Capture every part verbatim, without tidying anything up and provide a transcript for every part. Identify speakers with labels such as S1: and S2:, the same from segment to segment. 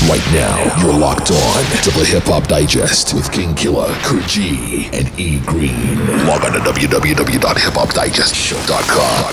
S1: Right now, you're locked on to the Hip Hop Digest with King Killer, Kurt G, and E Green. Log on to w w w dot hip hop digest show dot com.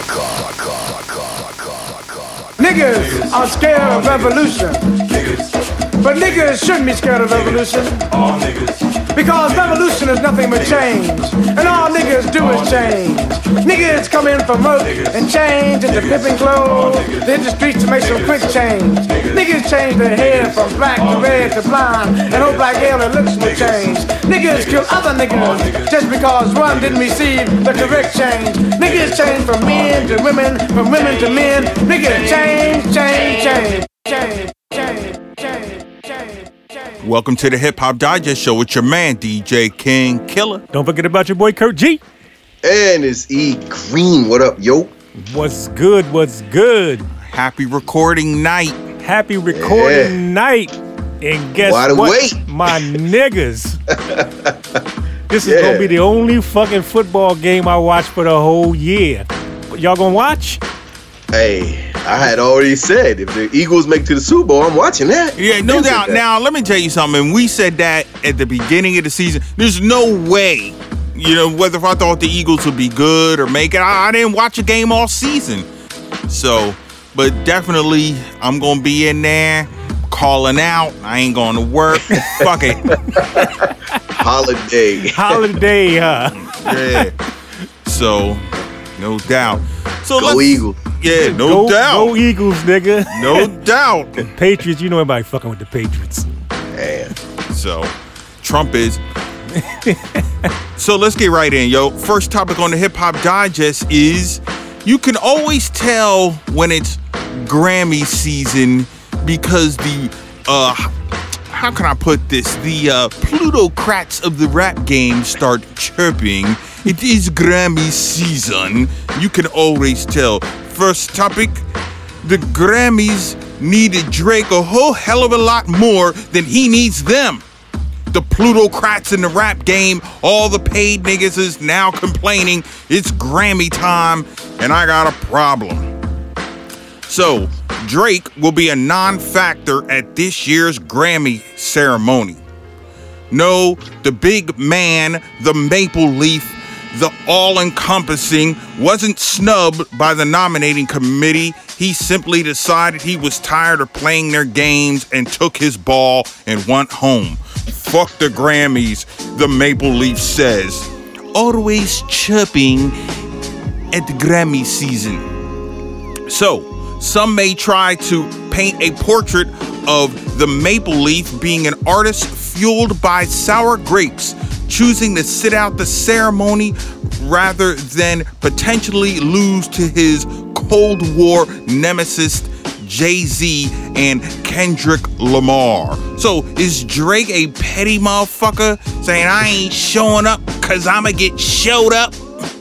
S2: Niggas are scared of revolution. But niggas shouldn't be scared of revolution.
S3: All niggas.
S2: Because revolution is nothing but change. And all niggas do is change. Niggas come in from work and change into pimping clothes. They hit the streets to make some quick change. Niggas change their hair from black to red to blonde. And hope like hell their looks will change. Niggas kill other niggas just because one didn't receive the correct change. Niggas change from men to women, from women to men. Niggas change, change, change, change, change, change, change.
S4: Welcome to the Hip Hop Digest Show with your man, D J King Killer.
S5: Don't forget about your boy, Kurt G.
S6: And it's E Green. What up, yo?
S5: What's good? What's good?
S4: Happy recording night.
S5: Happy recording
S6: Yeah.
S5: night. And guess
S6: Why the
S5: what?
S6: wait?
S5: My niggas. This is
S6: Yeah.
S5: going to be the only fucking football game I watch for the whole year. Y'all going to watch?
S6: Hey, I had already said if the Eagles make it to the Super Bowl, I'm watching that.
S4: Yeah, no
S6: You said
S4: doubt.
S6: that.
S4: Now, let me tell you something. We said that at the beginning of the season. There's no way, you know, whether if I thought the Eagles would be good or make it. I, I didn't watch a game all season. So, but definitely, I'm going to be in there calling out. I ain't going to work. Fuck it.
S6: Holiday.
S5: Holiday, huh?
S4: Yeah. So, no doubt. So
S6: Go
S4: let's-
S6: Eagles.
S4: Yeah, no
S5: go,
S4: doubt.
S5: Go Eagles, nigga.
S4: No doubt.
S5: Patriots, you know everybody fucking with the Patriots.
S6: Man.
S4: So, Trump is. So let's get right in, yo. First topic on the Hip Hop Digest is you can always tell when it's Grammy season because the, uh, how can I put this? The uh, plutocrats of the rap game start chirping. It is Grammy season. You can always tell. First topic, the Grammys needed Drake a whole hell of a lot more than he needs them. The plutocrats in the rap game, all the paid niggas is now complaining it's Grammy time and I got a problem. So, Drake will be a non-factor at this year's Grammy ceremony. No, the big man, the Maple Leaf, the all-encompassing, wasn't snubbed by the nominating committee. He simply decided he was tired of playing their games and took his ball and went home. Fuck the Grammys, the Maple Leaf says. Always chirping at the Grammy season. So, some may try to paint a portrait of the Maple Leaf being an artist fueled by sour grapes, choosing to sit out the ceremony rather than potentially lose to his Cold War nemesis Jay-Z and Kendrick Lamar. So is Drake a petty motherfucker saying I ain't showing up cause I'ma get showed up?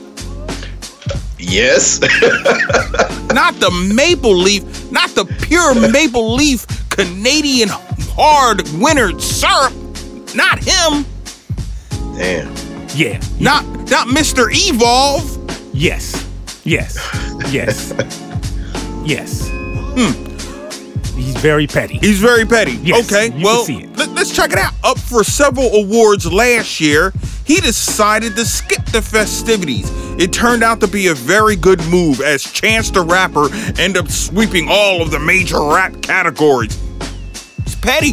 S6: Yes.
S4: Not the Maple Leaf, not the pure Maple Leaf Canadian hard winter syrup. Not him.
S6: Damn.
S5: Yeah.
S4: Not not Mister Evolve.
S5: Yes. Yes. Yes. Yes.
S4: Hmm.
S5: He's very petty.
S4: He's very petty.
S5: Yes,
S4: okay,
S5: you
S4: well,
S5: can see it.
S4: Let, let's check it out. Up for several awards last year, he decided to skip the festivities. It turned out to be a very good move as Chance the Rapper ended up sweeping all of the major rap categories. He's petty.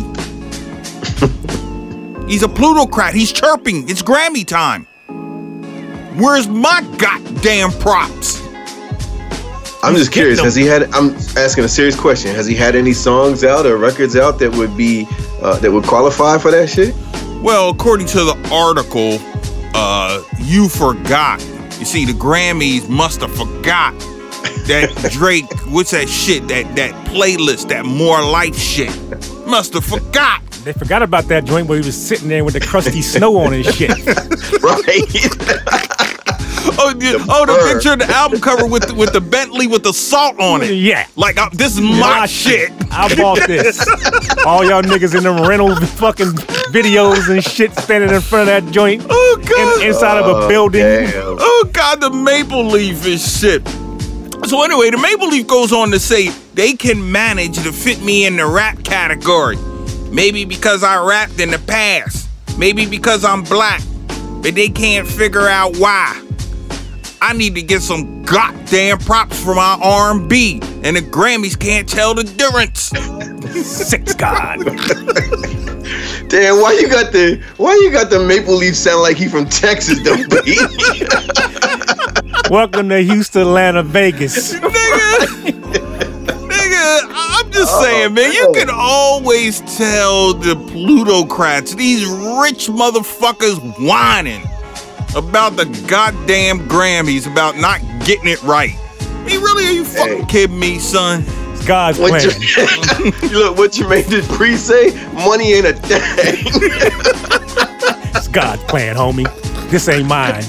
S4: He's a plutocrat. He's chirping. It's Grammy time. Where's my goddamn props?
S6: I'm just curious. Has he had? I'm asking a serious question. Has he had any songs out or records out that would be uh, that would qualify for that shit?
S4: Well, according to the article, uh, you forgot. You see, the Grammys must have forgot that Drake. What's that shit? That that playlist, that More Life shit. Must have forgot.
S5: They forgot about that joint where he was sitting there with the crusty snow on his shit.
S6: Right.
S4: Oh, the, oh, the
S6: Bird.
S4: picture of the album cover with the, with the Bentley with the salt on it.
S5: Yeah.
S4: Like, uh, this is my
S5: My
S4: shit.
S5: I bought this. All y'all niggas in them rental fucking videos and shit standing in front of that joint.
S4: Oh, God.
S5: In, inside of a
S6: Oh,
S5: building.
S6: damn.
S4: Oh, God, the Maple Leaf is shit. So anyway, the Maple Leaf goes on to say they can manage to fit me in the rap category. Maybe because I rapped in the past. Maybe because I'm black. But they can't figure out why. I need to get some goddamn props for my R and B, and the Grammys can't tell the difference.
S5: Six God.
S6: Damn, why you got the why you got the Maple Leaf sound like he from Texas though, baby?
S5: Welcome to Houston, Atlanta, Vegas.
S4: Nigga, nigga, I'm just
S6: Oh,
S4: saying, man, you
S6: man.
S4: can always tell the plutocrats, these rich motherfuckers whining about the goddamn Grammys, about not getting it right. I mean, really, are you fucking
S6: Hey.
S4: kidding me, son?
S5: It's God's
S6: What
S5: plan.
S6: you, look, what you made this pre say? Money ain't a thing.
S5: It's God's plan, homie. This ain't mine.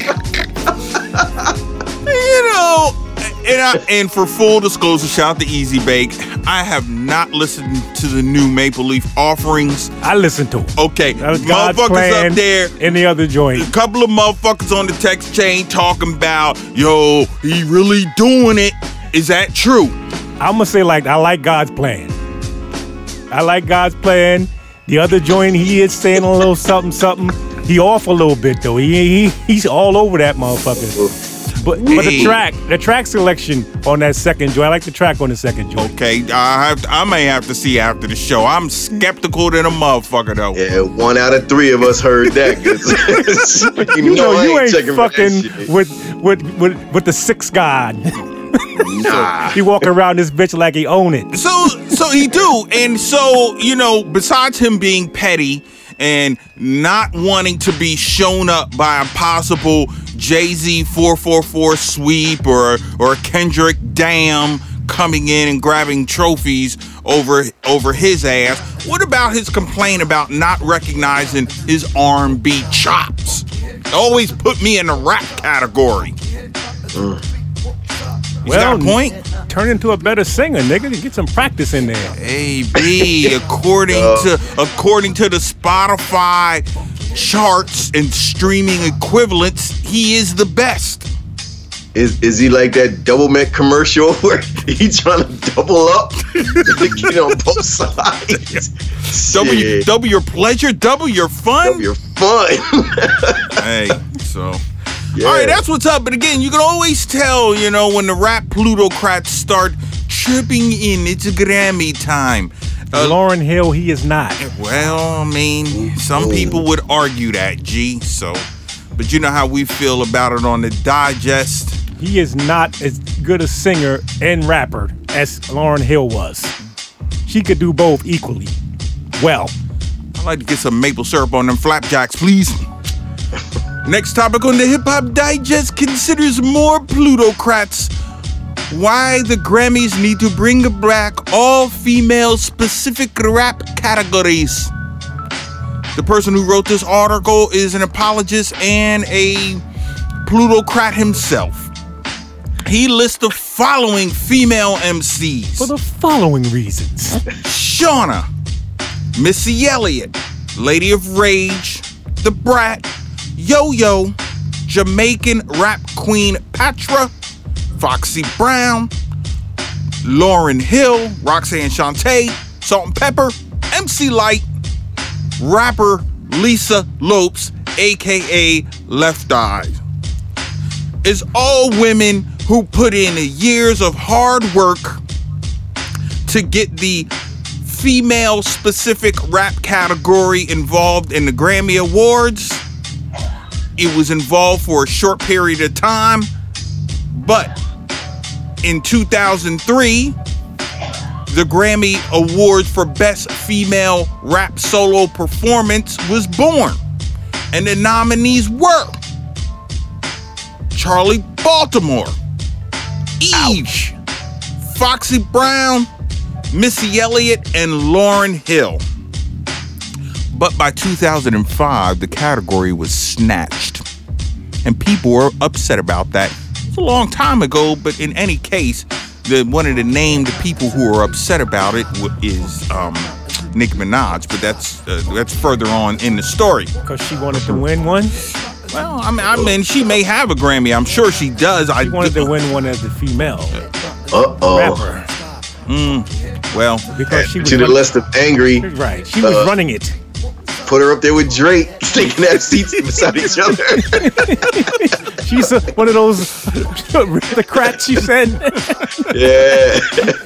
S4: You know, and, I, and for full disclosure, shout out to Easy Bake. I have not listened to the new Maple Leaf offerings.
S5: I listened to it.
S4: Okay,
S5: That was God's
S4: motherfuckers
S5: plan
S4: up there.
S5: in the other joint.
S4: A couple of motherfuckers on the text chain talking about, yo, he really doing it. Is that true?
S5: I'm gonna say like I like God's plan. I like God's plan. The other joint, he is saying a little something, something. He off a little bit though. He, he he's all over that motherfucker. But but the
S4: Hey.
S5: track, the track selection on that second joint, I like the track on the second joint.
S4: Okay, I have. I may have to see after the show. I'm skeptical than a motherfucker though.
S6: Yeah, one out of three of us heard that. 'Cause you
S5: You know,
S6: I
S5: you ain't
S6: checking for that
S5: fucking
S6: shit.
S5: with with with with the six God.
S6: Nah.
S5: He walk around this bitch like he own it.
S4: So, so he do, and so you know, besides him being petty and not wanting to be shown up by a possible Jay-Z four four four sweep or or Kendrick Damn coming in and grabbing trophies over over his ass, what about his complaint about not recognizing his R and B chops? Always put me in the rap category. He's got a point.
S5: Turn into a better singer, nigga. Get some practice in there.
S4: A B, according to according to the Spotify charts and streaming equivalents, he is the best.
S6: Is is he like that double Mac commercial where he trying to double up to get on both sides?
S4: Double,
S6: Shit.
S4: double your pleasure, double your fun.
S6: Double your fun.
S4: Hey, so.
S6: Yeah.
S4: All right, that's what's up. But again, you can always tell, you know, when the rap plutocrats start tripping in, it's a Grammy time. Uh,
S5: Lauryn Hill, he is not.
S4: Well, I mean, some people would argue that, G. So, but you know how we feel about it on the digest.
S5: He is not as good a singer and rapper as Lauryn Hill was. She could do both equally well.
S4: I'd like to get some maple syrup on them flapjacks, please. Next topic on the Hip Hop Digest considers more plutocrats. Why the Grammys need to bring back all female specific rap categories. The person who wrote this article is an apologist and a plutocrat himself. He lists the following female M Cs.
S5: For the following reasons.
S4: Shauna, Missy Elliott, Lady of Rage, The Brat, Yo-Yo, Jamaican rap queen Patra, Foxy Brown, Lauryn Hill, Roxanne Shante, Salt and Pepper, M C Lyte, rapper Lisa Lopes, aka Left Eye. It's all women who put in years of hard work to get the female specific rap category involved in the Grammy Awards. It was involved for a short period of time, but in two thousand three, the Grammy Awards for Best Female Rap Solo Performance was born, and the nominees were Charlie Baltimore, Eve, Foxy Brown, Missy Elliott, and Lauryn Hill. But by two thousand five, the category was snatched, and people were upset about that. It's a long time ago, but in any case, the one of the named people who are upset about it w- is um, Nicki Minaj. But that's uh, that's further on in the story.
S5: Because she wanted to win one.
S4: Well, I mean, I mean, she may have a Grammy. I'm sure she does.
S5: She
S4: I
S5: wanted to win one as a female
S6: Uh oh.
S5: rapper.
S4: Mm, well,
S5: because she was
S6: to the
S5: running,
S6: list of angry.
S5: right. She was
S6: uh,
S5: running it.
S6: Put her up there with Drake. They can have seats beside each other.
S5: She's a, one of those aristocrats, you said.
S6: Yeah.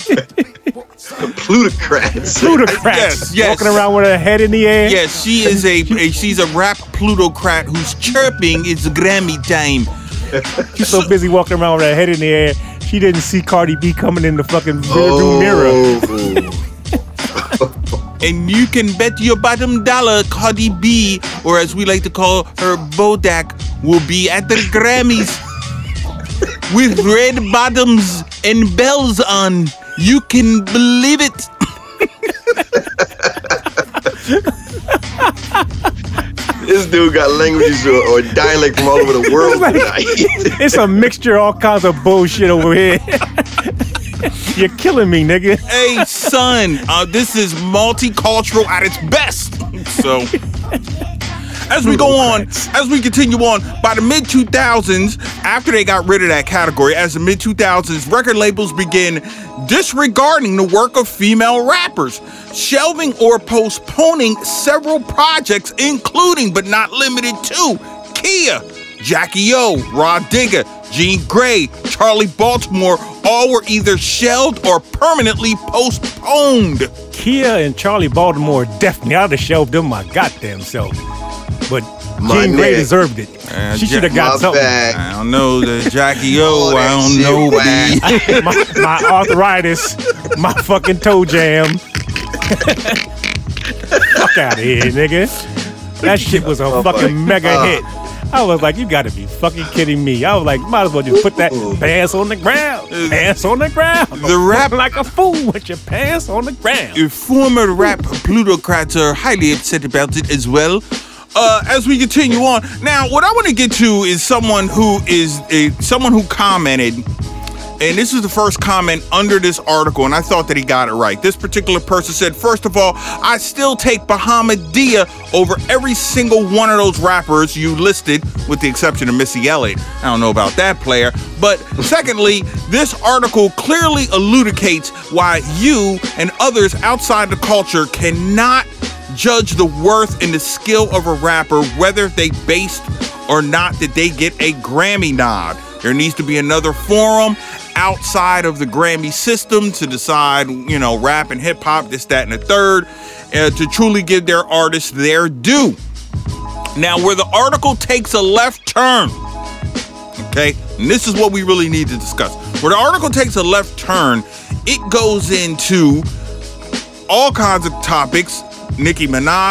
S6: Plutocrats.
S5: Plutocrats.
S4: Yes, yes.
S5: Walking around with her head in the air.
S4: yes, she is a, a she's a rap plutocrat who's chirping it's Grammy time.
S5: She's so busy walking around with her head in the air, she didn't see Cardi B coming in the fucking rearview mirror.
S4: And you can bet your bottom dollar Cardi B, or as we like to call her, Bodak, will be at the Grammys with red bottoms and bells on. You can believe it.
S6: This dude got languages or, or dialect from all over the world
S5: like-
S6: tonight.
S5: It's a mixture of all kinds of bullshit over here. You're killing me, nigga.
S4: Hey, son, uh, this is multicultural at its best. So, as we go on, as we continue on, by the mid two thousands, after they got rid of that category, as the mid two thousands, record labels begin disregarding the work of female rappers, shelving or postponing several projects, including but not limited to Kia, Jackie O, Rod Digger, Jean Grey, Charlie Baltimore, all were either shelved or permanently postponed.
S5: Kia and Charlie Baltimore definitely, I'd have shelved them my goddamn self. But
S6: My
S5: Jean Grey
S6: nigga.
S5: deserved it.
S4: Uh,
S5: she
S4: Ja-
S5: should have got
S6: My
S5: something.
S6: bad.
S4: I don't know the Jackie O.
S6: Oh,
S4: I
S6: that
S4: don't
S6: shit
S4: know
S6: whack.
S4: the.
S5: my, my arthritis, my fucking toe jam. Fuck out of here, nigga. That shit was a
S6: Oh,
S5: fucking
S6: my
S5: mega
S6: God.
S5: hit. I was like, you gotta be fucking kidding me. I was like, might as well just put that pants on the ground. Pants on the ground.
S4: The rap-
S5: like a fool with your pants on the ground.
S4: Former rap plutocrats are highly upset about it as well. Uh, as we continue on, now what I want to get to is someone who is a, someone who commented, and this is the first comment under this article, and I thought that he got it right. This particular person said, first of all, I still take Bahamadia over every single one of those rappers you listed, with the exception of Missy Elliott. I don't know about that player. But secondly, this article clearly elucidates why you and others outside the culture cannot judge the worth and the skill of a rapper, whether they based or not that they get a Grammy nod. There needs to be another forum outside of the Grammy system to decide, you know, rap and hip hop, this, that, and the third, uh, to truly give their artists their due. Now, where the article takes a left turn, okay, and this is what we really need to discuss. Where the article takes a left turn, it goes into all kinds of topics. Nicki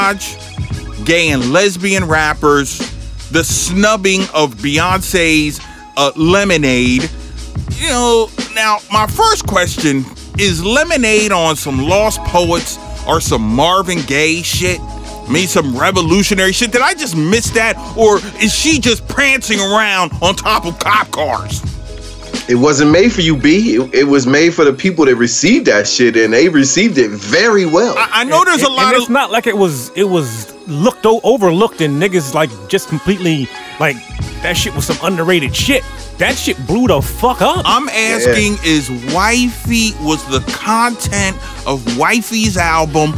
S4: Minaj, gay and lesbian rappers, the snubbing of Beyonce's uh, Lemonade. You know, now my first question is Lemonade on some Lost Poets or some Marvin Gaye shit? I mean, some revolutionary shit. Did I just miss that? Or is she just prancing around on top of cop cars?
S6: It wasn't made for you, B. It, it was made for the people that received that shit, and they received it very well.
S4: I, I know there's a
S5: And-
S4: lot
S5: and
S4: of.
S5: it's not like it was it was looked o- overlooked and niggas like just completely like that shit was some underrated shit. That shit blew the fuck up.
S4: I'm asking, is Wifey, was the content of Wifey's album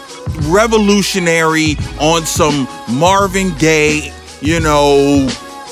S4: revolutionary on some Marvin Gaye, you know,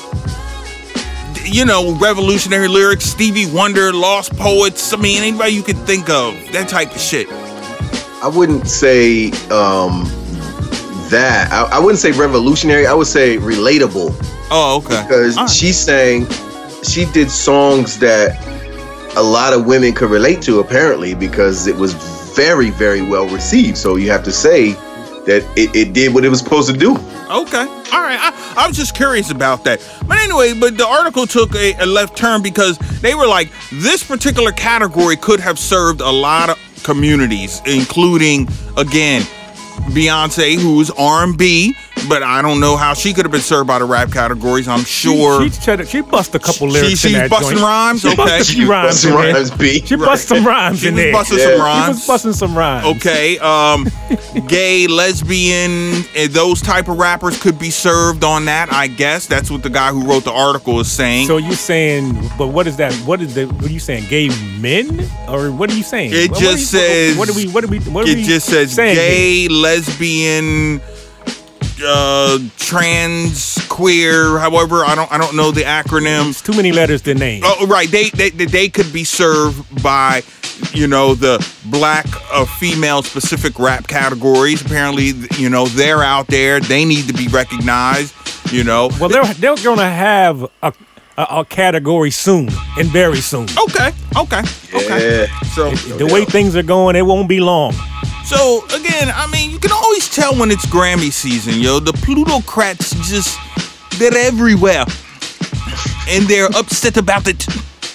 S4: you know, revolutionary lyrics, Stevie Wonder, Lost Poets, I mean, anybody you could think of, that type of shit.
S6: I wouldn't say um, that. I, I wouldn't say revolutionary. I would say relatable.
S4: Oh, okay.
S6: Because
S4: All right.
S6: she's saying she did songs that a lot of women could relate to, apparently, because it was very, very well received. So you have to say that it, it did what it was supposed to do.
S4: Okay. All right. I, I was just curious about that. But anyway, but the article took a, a left turn because they were like, this particular category could have served a lot of communities, including, again, Beyonce, who's R and B, but I don't know how she could have been served by the rap categories. I'm sure
S5: she she, she, she bust a couple
S4: she,
S5: lyrics.
S4: she's
S5: in that
S4: busting
S5: joint.
S4: rhymes.
S5: She
S4: Okay,
S5: bust a few rhymes.
S6: Busting
S5: in there.
S6: rhymes, B.
S5: She bust some rhymes
S4: she
S5: in
S4: was
S5: there.
S4: busting
S6: Yeah.
S4: some
S5: She
S4: rhymes.
S5: was busting some rhymes.
S4: Okay, um, gay, lesbian, and those type of rappers could be served on that. I guess that's what the guy who wrote the article is saying.
S5: So you saying, but what is that? What is the? What are you saying? Gay men, or what are you saying?
S4: It
S5: What-
S4: just
S5: what are you-
S4: says-
S5: What are we? What are we? What are
S4: it
S5: we
S4: just says
S5: saying here?
S4: gay, lesbian, uh, trans, queer. However, I don't, I don't know the acronyms.
S5: It's too many letters to name.
S4: Oh, right. They, they they could be served by, you know, the black, uh, female specific rap categories. Apparently, you know, they're out there. They need to be recognized. You know.
S5: Well, they're they're gonna have a, a a category soon, and very soon.
S4: Okay. Okay. Okay.
S6: Yeah.
S4: So
S5: The way things are going, it won't be long.
S4: so again, I mean, you can always tell when it's Grammy season, yo. The plutocrats just they're everywhere, and they're upset about it.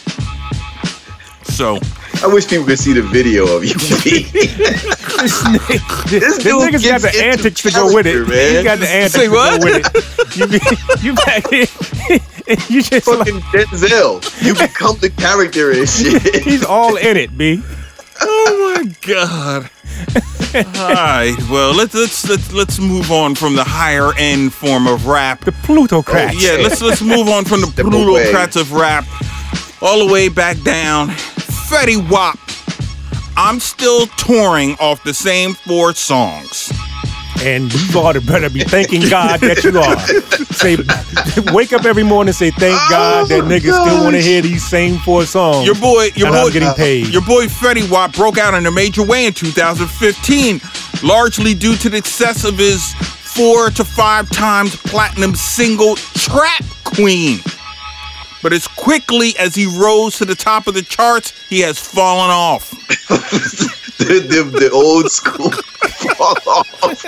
S4: So.
S6: I wish people could see the video of you. B.
S5: This, nigga-
S6: This
S5: this
S6: dude
S5: nigga's got
S6: gets
S5: the
S6: into
S5: antics to go with it.
S6: character, man.
S5: He got the antics
S4: Say
S5: to
S4: what?
S5: go with it. You be, you back here. You just like,
S6: Fucking Denzel. You become the character and shit.
S5: he's all in it, B.
S4: Oh my God! All right, well let's let's let's let's move on from the higher end form of rap.
S5: The plutocrats.
S4: Yeah, let's let's move on from the
S6: Step
S4: plutocrats of rap all the way back down. Fetty Wap. I'm still touring off the same four songs.
S5: And you ought to better be thanking God that you are. Say, wake up every morning and say, thank God that
S6: my
S5: niggas still want to
S6: gosh.
S5: hear these same four songs.
S4: Your boy, your
S5: and
S4: boy,
S5: I'm getting paid.
S4: Your boy Fetty Wap broke out in a major way in two thousand fifteen, largely due to the success of his four to five times platinum single "Trap Queen." But as quickly as he rose to the top of the charts, he has fallen off.
S6: the, the, the old school fall off.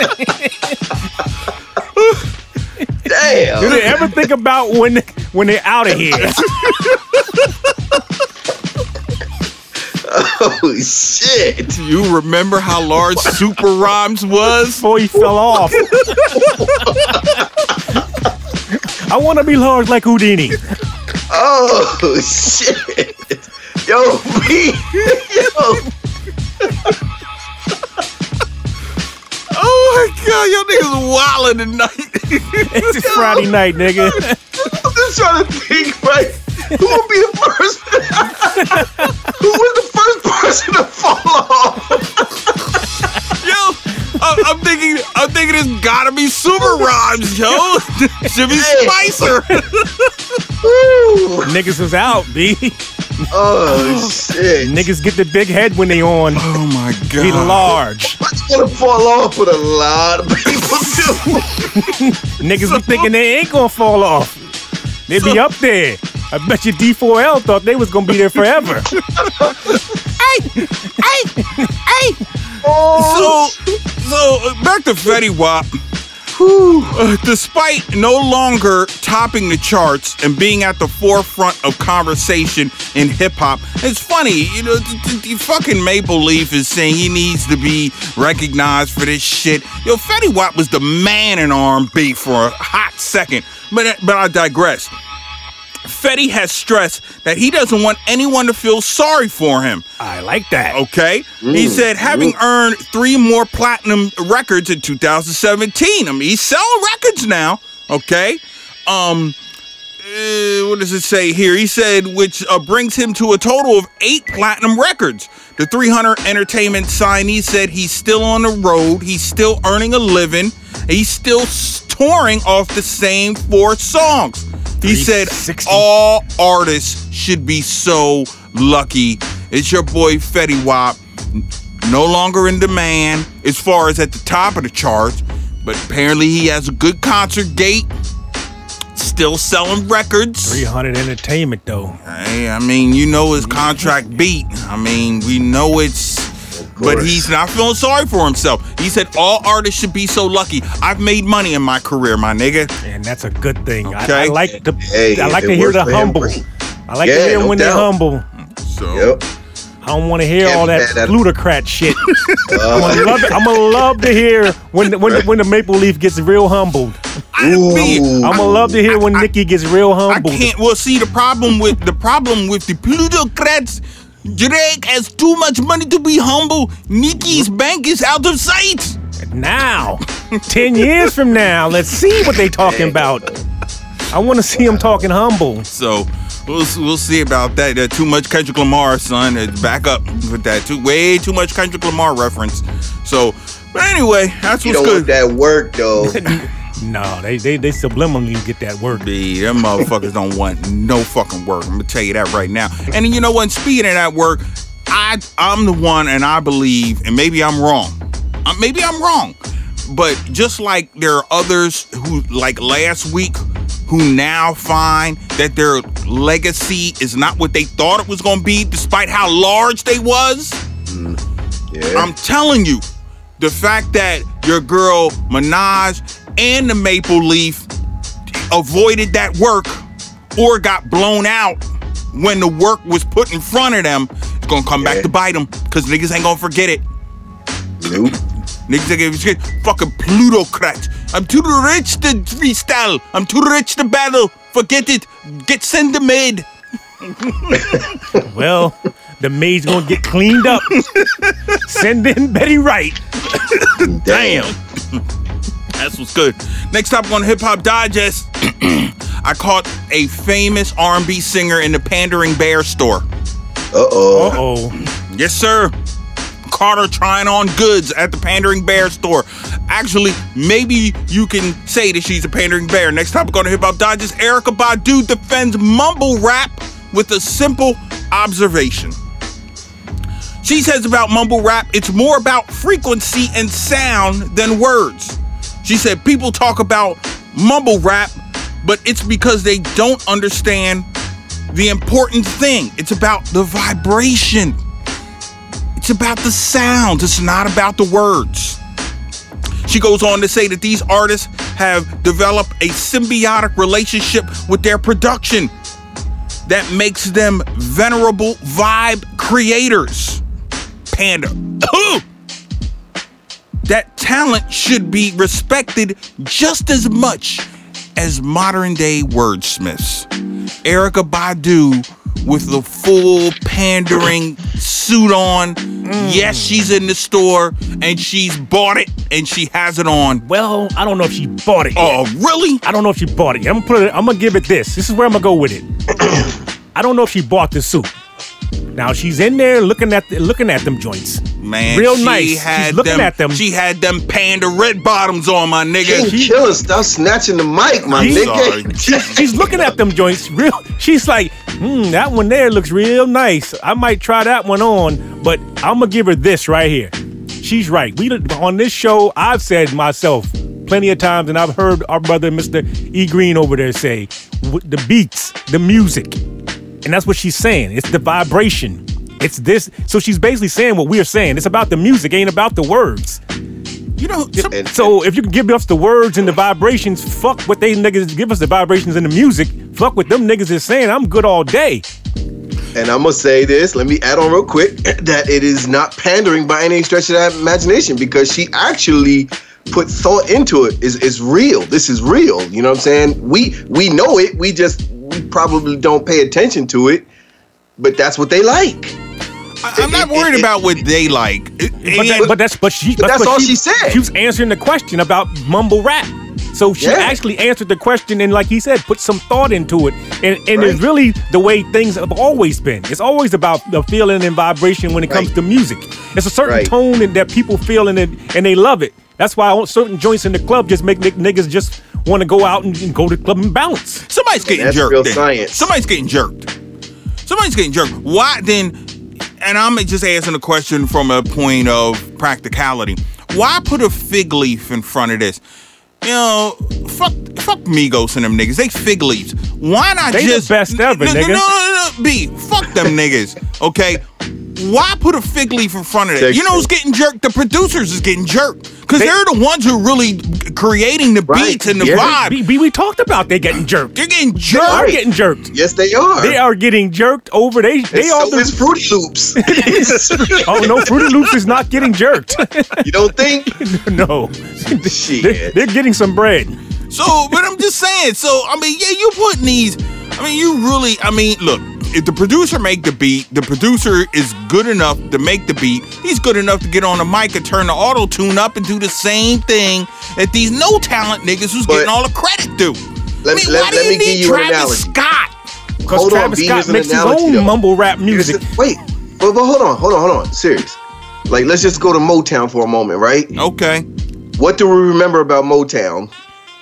S6: Damn.
S5: Do they ever think about when when they're out of here?
S6: Oh shit.
S4: You remember how large Super Rhymes was?
S5: Before he fell off. I want to be large like Houdini.
S6: Oh shit. Yo, B. Yo.
S4: Oh my God, y'all niggas wildin' tonight.
S5: It's just Friday night, nigga.
S6: I'm just trying to think, right? Who will be the first? Who was the first person to fall off?
S4: Yo, I'm, I'm thinking, I'm thinking it's gotta be Super Rhymes, yo. Should be
S6: Hey.
S4: Spicer.
S6: Ooh.
S5: Niggas was out, B.
S6: Oh shit.
S5: Niggas get the big head when they on.
S4: Oh my God.
S5: Be large.
S6: It's gonna fall off with a lot of people too.
S5: Niggas be thinking they ain't gonna fall off. They be up there. I bet you D four L thought they was gonna be there forever.
S4: Hey, hey, hey.
S6: Oh.
S4: So, so uh, back to Fetty Wap. Uh, despite no longer topping the charts and being at the forefront of conversation in hip hop, it's funny, you know, the, the, the fucking Maple Leaf is saying he needs to be recognized for this shit. Yo, Fetty Wap was the man in R and B for a hot second, but but I digress. Fetty has stressed that he doesn't want anyone to feel sorry for him.
S5: I like that.
S4: Okay? He said, having earned three more platinum records in two thousand seventeen. I mean, he's selling records now. Okay? Um, uh, what does it say here? He said, which uh, brings him to a total of eight platinum records. The three hundred Entertainment signee said he's still on the road. He's still earning a living. He's still touring off the same four songs. He said
S5: three sixty
S4: all artists should be so lucky. It's your boy Fetty Wap, no longer in demand as far as at the top of the charts, but apparently he has a good concert date, still selling records.
S5: three hundred Entertainment though.
S4: Hey, I mean, you know his contract beat. I mean, we know it's... But he's not feeling sorry for himself. He said all artists should be so lucky. I've made money in my career, my nigga.
S5: And that's a good thing.
S4: Okay.
S5: I, I like to
S6: Hey,
S5: I like
S6: if
S5: to
S6: it
S5: hear
S6: works
S5: the
S6: for him,
S5: humble.
S6: great.
S5: I like
S6: Yeah,
S5: to hear
S6: no
S5: when they're
S6: doubt.
S5: humble.
S4: So,
S6: Yep.
S5: don't want to hear
S6: Can't
S5: all
S6: be
S5: that
S6: mad at-
S5: plutocrat shit. I'm gonna love it. I'm gonna love to hear when the, when the, when the Maple Leaf gets real humbled.
S6: Ooh.
S5: I'm gonna love to hear when Nikki gets real
S4: I
S5: humbled.
S4: can't. Well, see, the problem with the problem with the plutocrats, Drake has too much money to be humble. Nikki's bank is out of sight.
S5: Now, ten years from now, let's see what they talking about. I want to see him talking humble.
S4: So we'll we'll see about that. Uh, too much Kendrick Lamar, son. Uh, back up with that. Too way too much Kendrick Lamar reference. So, but anyway, that's
S6: You
S4: what's
S6: don't want
S4: good.
S6: that work though.
S5: No, they they they subliminally get that word.
S4: B, them motherfuckers don't want no fucking work. I'm gonna tell you that right now. And you know what? Speaking of that work, I I'm the one, and I believe, and maybe I'm wrong. Uh, maybe I'm wrong, but just like there are others who, like last week, who now find that their legacy is not what they thought it was gonna be, despite how large they was.
S6: Yeah.
S4: I'm telling you, the fact that your girl Minaj and the Maple Leaf avoided that work or got blown out when the work was put in front of them, it's gonna come
S6: Yeah.
S4: back to bite them, because niggas ain't gonna forget it.
S6: Nope.
S4: Niggas ain't gonna forget. Fucking plutocrat. I'm too rich to freestyle. I'm too rich to battle. Forget it. Get send the maid.
S5: Well, the maid's gonna get cleaned up. Send in Betty Wright.
S4: Damn. That's what's good. Next up on Hip Hop Digest, I caught a famous R and B singer in the Pandering Bear store.
S6: Uh-oh.
S5: Uh-oh.
S4: Yes, sir. Caught her trying on goods at the Pandering Bear store. Actually, maybe you can say that she's a Pandering Bear. Next topic on the Hip Hop Digest, Erykah Badu defends mumble rap with a simple observation. She says about mumble rap, it's more about frequency and sound than words. She said people talk about mumble rap, but it's because they don't understand the important thing. It's about the vibration. It's about the sound. It's not about the words. She goes on to say that these artists have developed a symbiotic relationship with their production that makes them venerable vibe creators. Panda. That talent should be respected just as much as modern day wordsmiths. Erykah Badu with the full pandering suit on. Mm. Yes, she's in the store and she's bought it and she has it on.
S5: Well, I don't know if she bought it yet.
S4: Oh, really?
S5: I don't know if she bought it yet. I'm gonna put it, I'm gonna give it this. This is where I'm gonna go with it. I don't know if she bought the suit. Now she's in there looking at the, looking at them joints.
S4: Man,
S5: real
S4: she
S5: nice.
S4: Had
S5: She's looking
S4: them,
S5: at them.
S4: She had them panda red bottoms on, my nigga.
S6: King Killer, stop snatching the mic, my
S4: I'm
S6: nigga.
S4: sorry.
S5: She's looking at them joints. Real. She's like, hmm, that one there looks real nice. I might try that one on, but I'm gonna give her this right here. She's right. We on this show, I've said myself plenty of times, and I've heard our brother Mister E Green over there say, the beats, the music, and that's what she's saying. It's the vibration. It's this. So she's basically saying what we're saying. It's about the music, ain't about the words.
S4: You know, some,
S6: And-
S5: So if you can give us the words and the vibrations, fuck what they niggas give us the vibrations and the music. Fuck what them niggas is saying. I'm good all day.
S6: And I'm gonna say this. Let me add on real quick that it is not pandering by any stretch of that imagination, because she actually put thought into it. Is is real. This is real. You know what I'm saying? We we know it. We just we probably don't pay attention to it. But that's what they like.
S4: I, I'm not worried about what they like. It-
S5: But, that, but that's but she.
S6: But that's
S5: what
S6: all she said.
S5: She was answering the question about mumble rap. So she
S6: Yeah.
S5: actually answered the question and, like he said, put some thought into it. And and
S6: Right.
S5: it's really the way things have always been. It's always about the feeling and vibration when it comes
S6: Right.
S5: to music. It's a certain
S6: Right.
S5: tone and that people feel and it, and they love it. That's why certain joints in the club just make n- niggas just want to go out and, and go to the club and bounce.
S4: Somebody's getting
S6: That's
S4: jerked.
S6: real
S4: then.
S6: science.
S4: Somebody's getting jerked. Somebody's getting jerked. Why then? And I'm just asking a question from a point of practicality. Why put a fig leaf in front of this? You know, fuck, fuck Migos and them niggas. They fig leaves. Why not
S5: They the
S4: just
S5: best ever,
S4: no,
S5: nigga.
S4: No, no, no, no, B. Fuck them niggas. Okay. why put a fig leaf in front of that? You know who's getting jerked? The producers is getting jerked. Because they, they're the ones who are really creating the right. beats and the yeah. vibe.
S5: We, we talked about they getting jerked.
S4: They're getting jerked.
S5: They are getting jerked.
S6: Yes, they are.
S5: They are getting jerked over. They they
S6: and
S5: are
S6: so
S5: the
S6: is Fruity Loops.
S5: Oh no, Fruity Loops is not getting jerked.
S6: You don't think?
S5: No.
S6: Shit.
S5: They're, they're getting some bread.
S4: So, but I'm just saying. So, I mean, yeah, you putting these. I mean, you really. I mean, look. If the producer make the beat, the producer is good enough to make the beat. He's good enough to get on the mic and turn the auto tune up and do the same thing that these no talent niggas who's
S6: but
S4: getting all the credit do.
S6: Let,
S4: I mean,
S6: let,
S4: why do
S6: let
S4: you
S6: me
S4: need
S6: give you
S4: Travis
S6: an analogy.
S4: Scott?
S5: Because Travis
S6: on,
S5: Scott makes his
S6: analogy,
S5: own
S6: though.
S5: mumble rap music.
S6: A, wait, but, but hold on, hold on, hold on. Serious. Like, let's just go to Motown for a moment, right?
S4: Okay.
S6: What do we remember about Motown?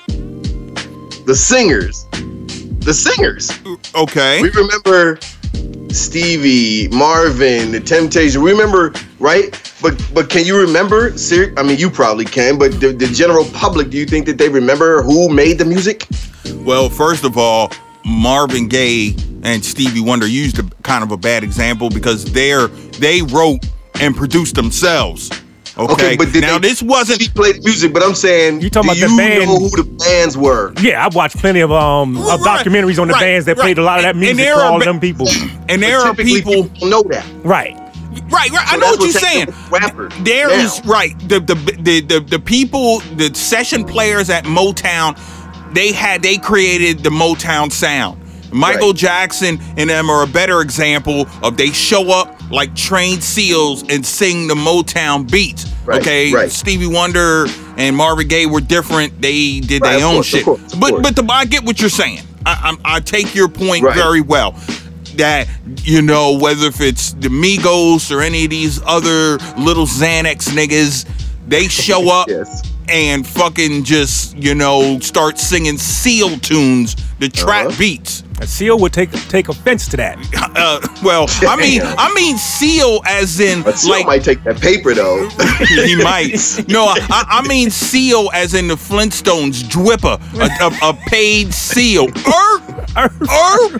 S6: The singers. The singers.
S4: Okay.
S6: We remember Stevie, Marvin, The Temptations. We remember, right? But but can you remember? Ser- I mean, you probably can. But the, the general public, do you think that they remember who made the music?
S4: Well, first of all, Marvin Gaye and Stevie Wonder used a kind of a bad example because they're they wrote and produced themselves. Okay,
S6: okay but did
S4: now
S6: they,
S4: this wasn't
S6: he played music, but I'm saying,
S5: you talking
S6: do
S5: about
S6: you
S5: the band?
S6: know who the bands were?
S5: Yeah, I watched plenty of um of
S4: Right,
S5: documentaries on the
S4: right,
S5: bands that
S4: right.
S5: played a lot of that
S4: And-
S5: music
S4: and
S5: for
S4: there are
S5: all
S4: ba-
S5: them people.
S4: And there
S6: But
S4: are
S6: typically
S4: people,
S6: people know that.
S5: Right.
S4: right, right.
S6: So
S4: I know
S6: that's
S4: what you're
S6: what's
S4: saying.
S6: happening with rappers
S4: There
S6: now.
S4: is right. The, the the the the people, the session players at Motown, they had they created the Motown sound. Michael
S6: Right.
S4: Jackson and them are a better example of they show up like trained seals and sing the Motown beats.
S6: Right,
S4: Okay,
S6: right.
S4: Stevie Wonder and Marvin Gaye were different. They did
S6: Right,
S4: their
S6: of
S4: own
S6: course, of
S4: shit.
S6: course, of
S4: but
S6: course.
S4: but the, I get what you're saying. I, I I take your point
S6: Right.
S4: very well. That, you know, whether if it's the Migos or any of these other little Xanax niggas, they show up
S6: Yes.
S4: and fucking just, you know, start singing Seal tunes, the trap
S6: Uh-huh.
S4: beats.
S5: A seal would take take offense to that.
S4: Uh, well, I mean,
S6: Damn.
S4: I mean Seal as in
S6: But Seal
S4: like
S6: might take that paper though.
S4: he might. No, I, I mean Seal as in the Flintstones, Dwipper, a, a, a paid seal. Er, er,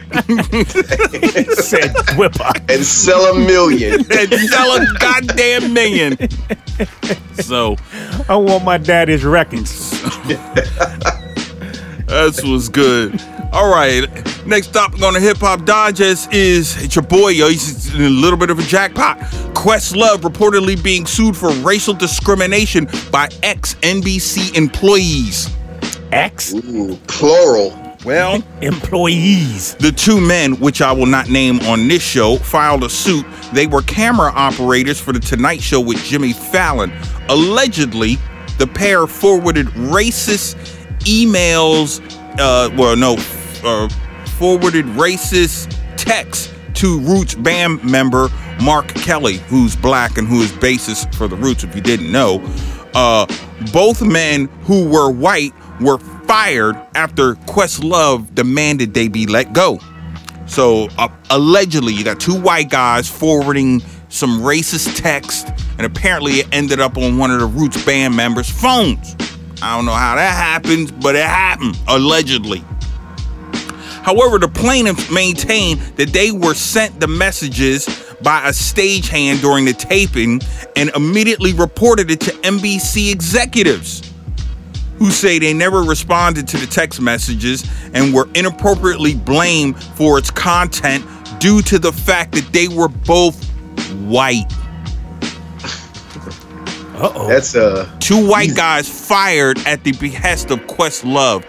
S5: Said whipper.
S6: and sell a million.
S4: and sell a goddamn million. So
S5: I want my daddy's records.
S4: that's what's good. All right, next topic on the Hip Hop Digest is it's your boy, yo. He's in a little bit of a jackpot. Questlove reportedly being sued for racial discrimination by ex-N B C employees.
S5: Ex
S6: Ooh, plural.
S4: Well,
S5: employees.
S4: the two men, which I will not name on this show, filed a suit. They were camera operators for The Tonight Show with Jimmy Fallon. Allegedly, the pair forwarded racist emails, uh, well, no, uh, forwarded racist texts to Roots band member Mark Kelly, who's black and who is bassist for the Roots, if you didn't know. Uh, both men who were white were fired after Questlove demanded they be let go. So uh, allegedly, you got two white guys forwarding some racist text, and apparently it ended up on one of the Roots band members' phones. I don't know how that happened, but it happened, allegedly. However, the plaintiffs maintained that they were sent the messages by a stagehand during the taping and immediately reported it to N B C executives, who say they never responded to the text messages and were inappropriately blamed for its content due to the fact that they were both white.
S5: Uh-oh.
S6: That's uh
S4: Two white guys fired at the behest of Questlove.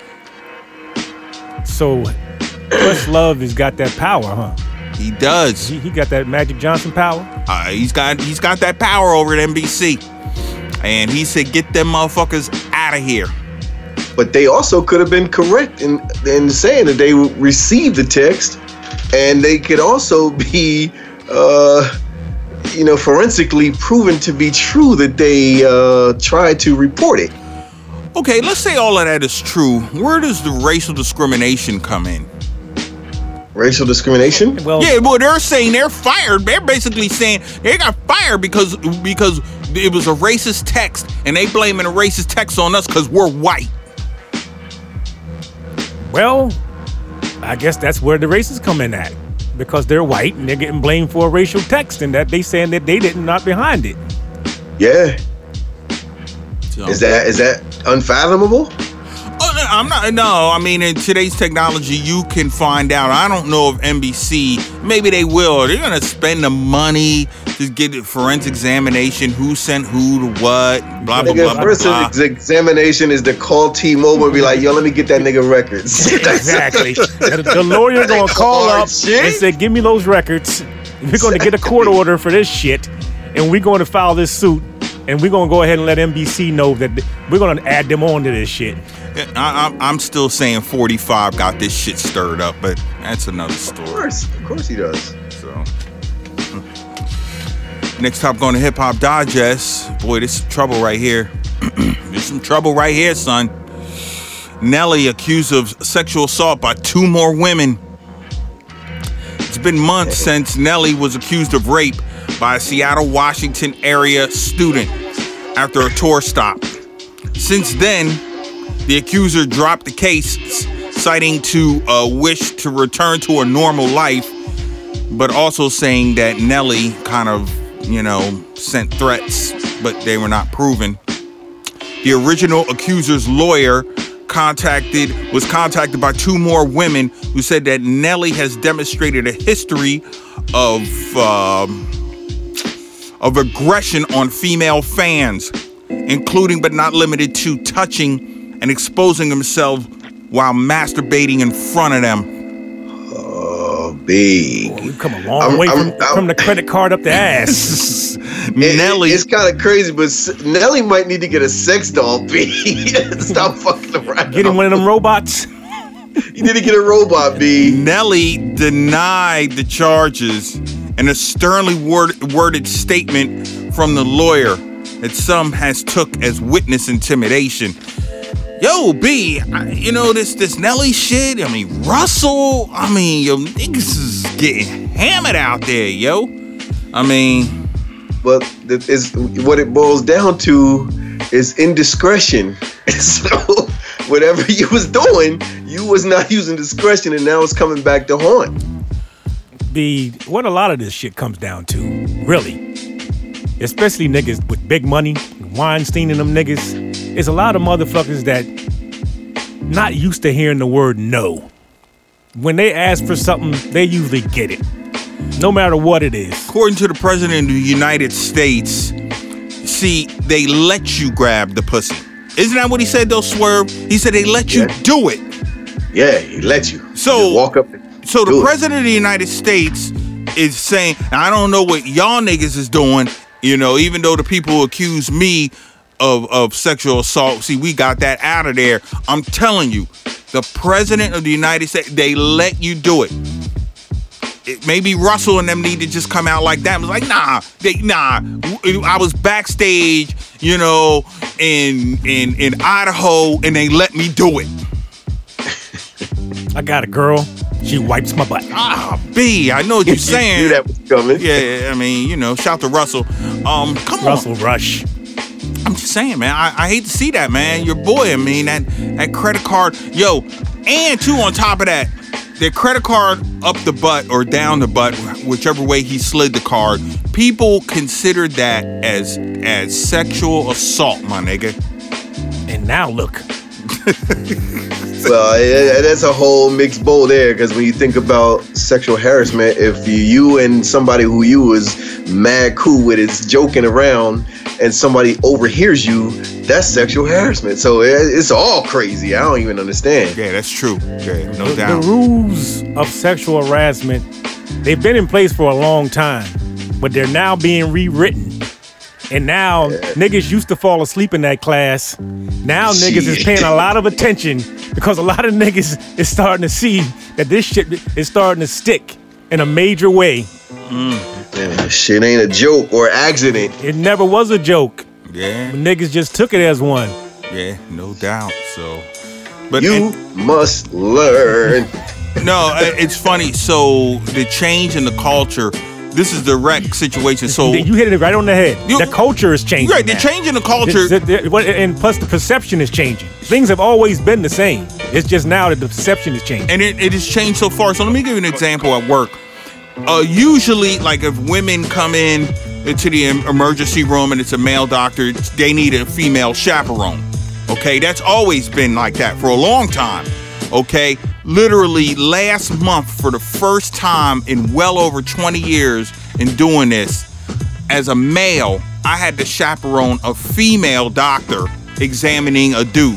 S5: So Questlove has got that power, huh?
S4: He does.
S5: He, he got that Magic Johnson power.
S4: Uh, he's got he's got that power over at N B C, and he said, "Get them motherfuckers out of here."
S6: but they also could have been correct in in saying that they received the text, and they could also be uh you know forensically proven to be true that they uh tried to report it.
S4: Okay, let's say all of that is true. Where does the racial discrimination come in?
S6: Racial discrimination?
S5: Well,
S4: Yeah, well, they're saying they're fired. They're basically saying they got fired because because it was a racist text, and they blaming a racist text on us because we're white.
S5: well, I guess that's where the racists come in at. because they're white and they're getting blamed for a racial text and that they saying that they didn't not behind it.
S6: Yeah.
S4: So-
S6: Is that is that unfathomable?
S4: Oh, no, I'm not. No, I mean, in today's technology, you can find out. I don't know if N B C, maybe they will. They're gonna spend the money to get a forensic examination. Who sent who to what? Blah blah
S6: Nigga,
S4: blah blah.
S6: first
S4: blah.
S6: ex- examination is to call T-Mobile and be like, yo, let me get that nigga records.
S5: Exactly. the, the lawyer gonna call
S6: hard
S5: up
S6: shit.
S5: and say, "Give me those records. We're going to get a court order for this shit, and we're going to file this suit, and we're going to go ahead and let N B C know that th- we're going to add them on to this shit."
S4: I, I'm, I'm still saying forty-five got this shit stirred up, but that's another
S6: Of
S4: story.
S6: course, of course he does.
S4: So, next topic on the Hip Hop Digest. Boy, this is trouble right here. There's some trouble right here, son. Nelly accused of sexual assault by two more women. It's been months since Nelly was accused of rape by a Seattle, Washington area student after a tour stop. Since then, the accuser dropped the case, citing to a wish to return to a normal life, but also saying that Nelly kind of, you know, sent threats, but they were not proven. The original accuser's lawyer contacted was contacted by two more women who said that Nelly has demonstrated a history of um, of aggression on female fans, including but not limited to touching and exposing himself while masturbating in front of them.
S6: Oh, B.
S5: Boy, we've come a long
S6: I'm-
S5: way
S6: I'm-
S5: from,
S6: I'm-
S5: from the credit card up the ass.
S6: It-
S4: Nelly,
S6: it- it's kind of crazy, but S- Nelly might need to get a sex doll, B. Stop fucking around.
S5: Get him one of them robots.
S6: You need to get a robot, B.
S4: Nelly denied the charges in a sternly word, worded statement from the lawyer that some has took as witness intimidation. Yo, B, I, you know this this Nelly shit. I mean, Russell. I mean, yo, niggas is getting hammered out there, yo. I mean,
S6: But th- is what it boils down to is indiscretion. So whatever you was doing, you was not using discretion, and now it's coming back to haunt.
S5: The what a lot of this shit comes down to, really, especially niggas with big money, Weinstein and them niggas, is a lot of motherfuckers that not used to hearing the word no. When they ask for something, they usually get it, no matter what it is.
S4: according to the president of the United States, see, they let you grab the pussy. Isn't that what he said, though, Swerve? He said they let you
S6: Yeah.
S4: do it.
S6: Yeah, he let you.
S4: So-
S6: Just walk up. And
S4: So the
S6: do it.
S4: president of the United States is saying, I don't know what y'all niggas is doing, you know, even though the people accuse me of, of sexual assault. See, we got that out of there. I'm telling you, the president of the United States, they let you do it. It maybe Russell and them need to just come out like that. It was like, nah, they, nah. I was backstage, you know, in in in Idaho, and they let me do it.
S5: I got a girl, she wipes my butt.
S4: Ah, B, I know what you're
S6: You
S4: saying.
S6: knew that was coming.
S4: Yeah, I mean, you know, shout to Russell. Um, come
S5: Russell
S4: on.
S5: Rush.
S4: I'm just saying, man. I, I hate to see that, man. Your boy, I mean, that that credit card, yo, and two on top of that, their credit card up the butt or down the butt, whichever way he slid the card. People consider that as as sexual assault, my nigga.
S5: And now look,
S6: Well, yeah, that's a whole mixed bowl there, because when you think about sexual harassment, if you, you and somebody who you was mad cool with is joking around and somebody overhears you, that's sexual harassment. So it, it's all crazy. I don't even understand.
S4: Yeah, that's true. Yeah, no
S5: the, the
S4: doubt.
S5: rules of sexual harassment, they've been in place for a long time, but they're now being rewritten. And now niggas used to fall asleep in that class. Now niggas is
S6: Shit.
S5: paying a lot of attention because a lot of niggas is starting to see that this shit is starting to stick in a major way.
S6: Man, shit ain't a joke or accident.
S5: It never was a joke.
S4: Yeah,
S5: Niggas just took it as one.
S4: yeah, no doubt. So, but
S6: You
S4: and-
S6: must learn.
S4: no, uh, it's funny. So the change in the culture. This is the wreck situation. So
S5: You hit it right on the head.
S4: You-
S5: the culture is changing.
S4: right, the
S5: now.
S4: change in the culture.
S5: The- the- the- what- and plus the perception is changing. Things have always been the same. It's just now that the perception is changing.
S4: And it, it has changed so far. So let me give you an example at work. uh, usually, like if women come in into the em- emergency room and it's a male doctor, they need a female chaperone. Okay, that's always been like that for a long time. Okay, literally last month, for the first time in well over twenty years in doing this, as a male, I had to chaperone a female doctor examining a dude.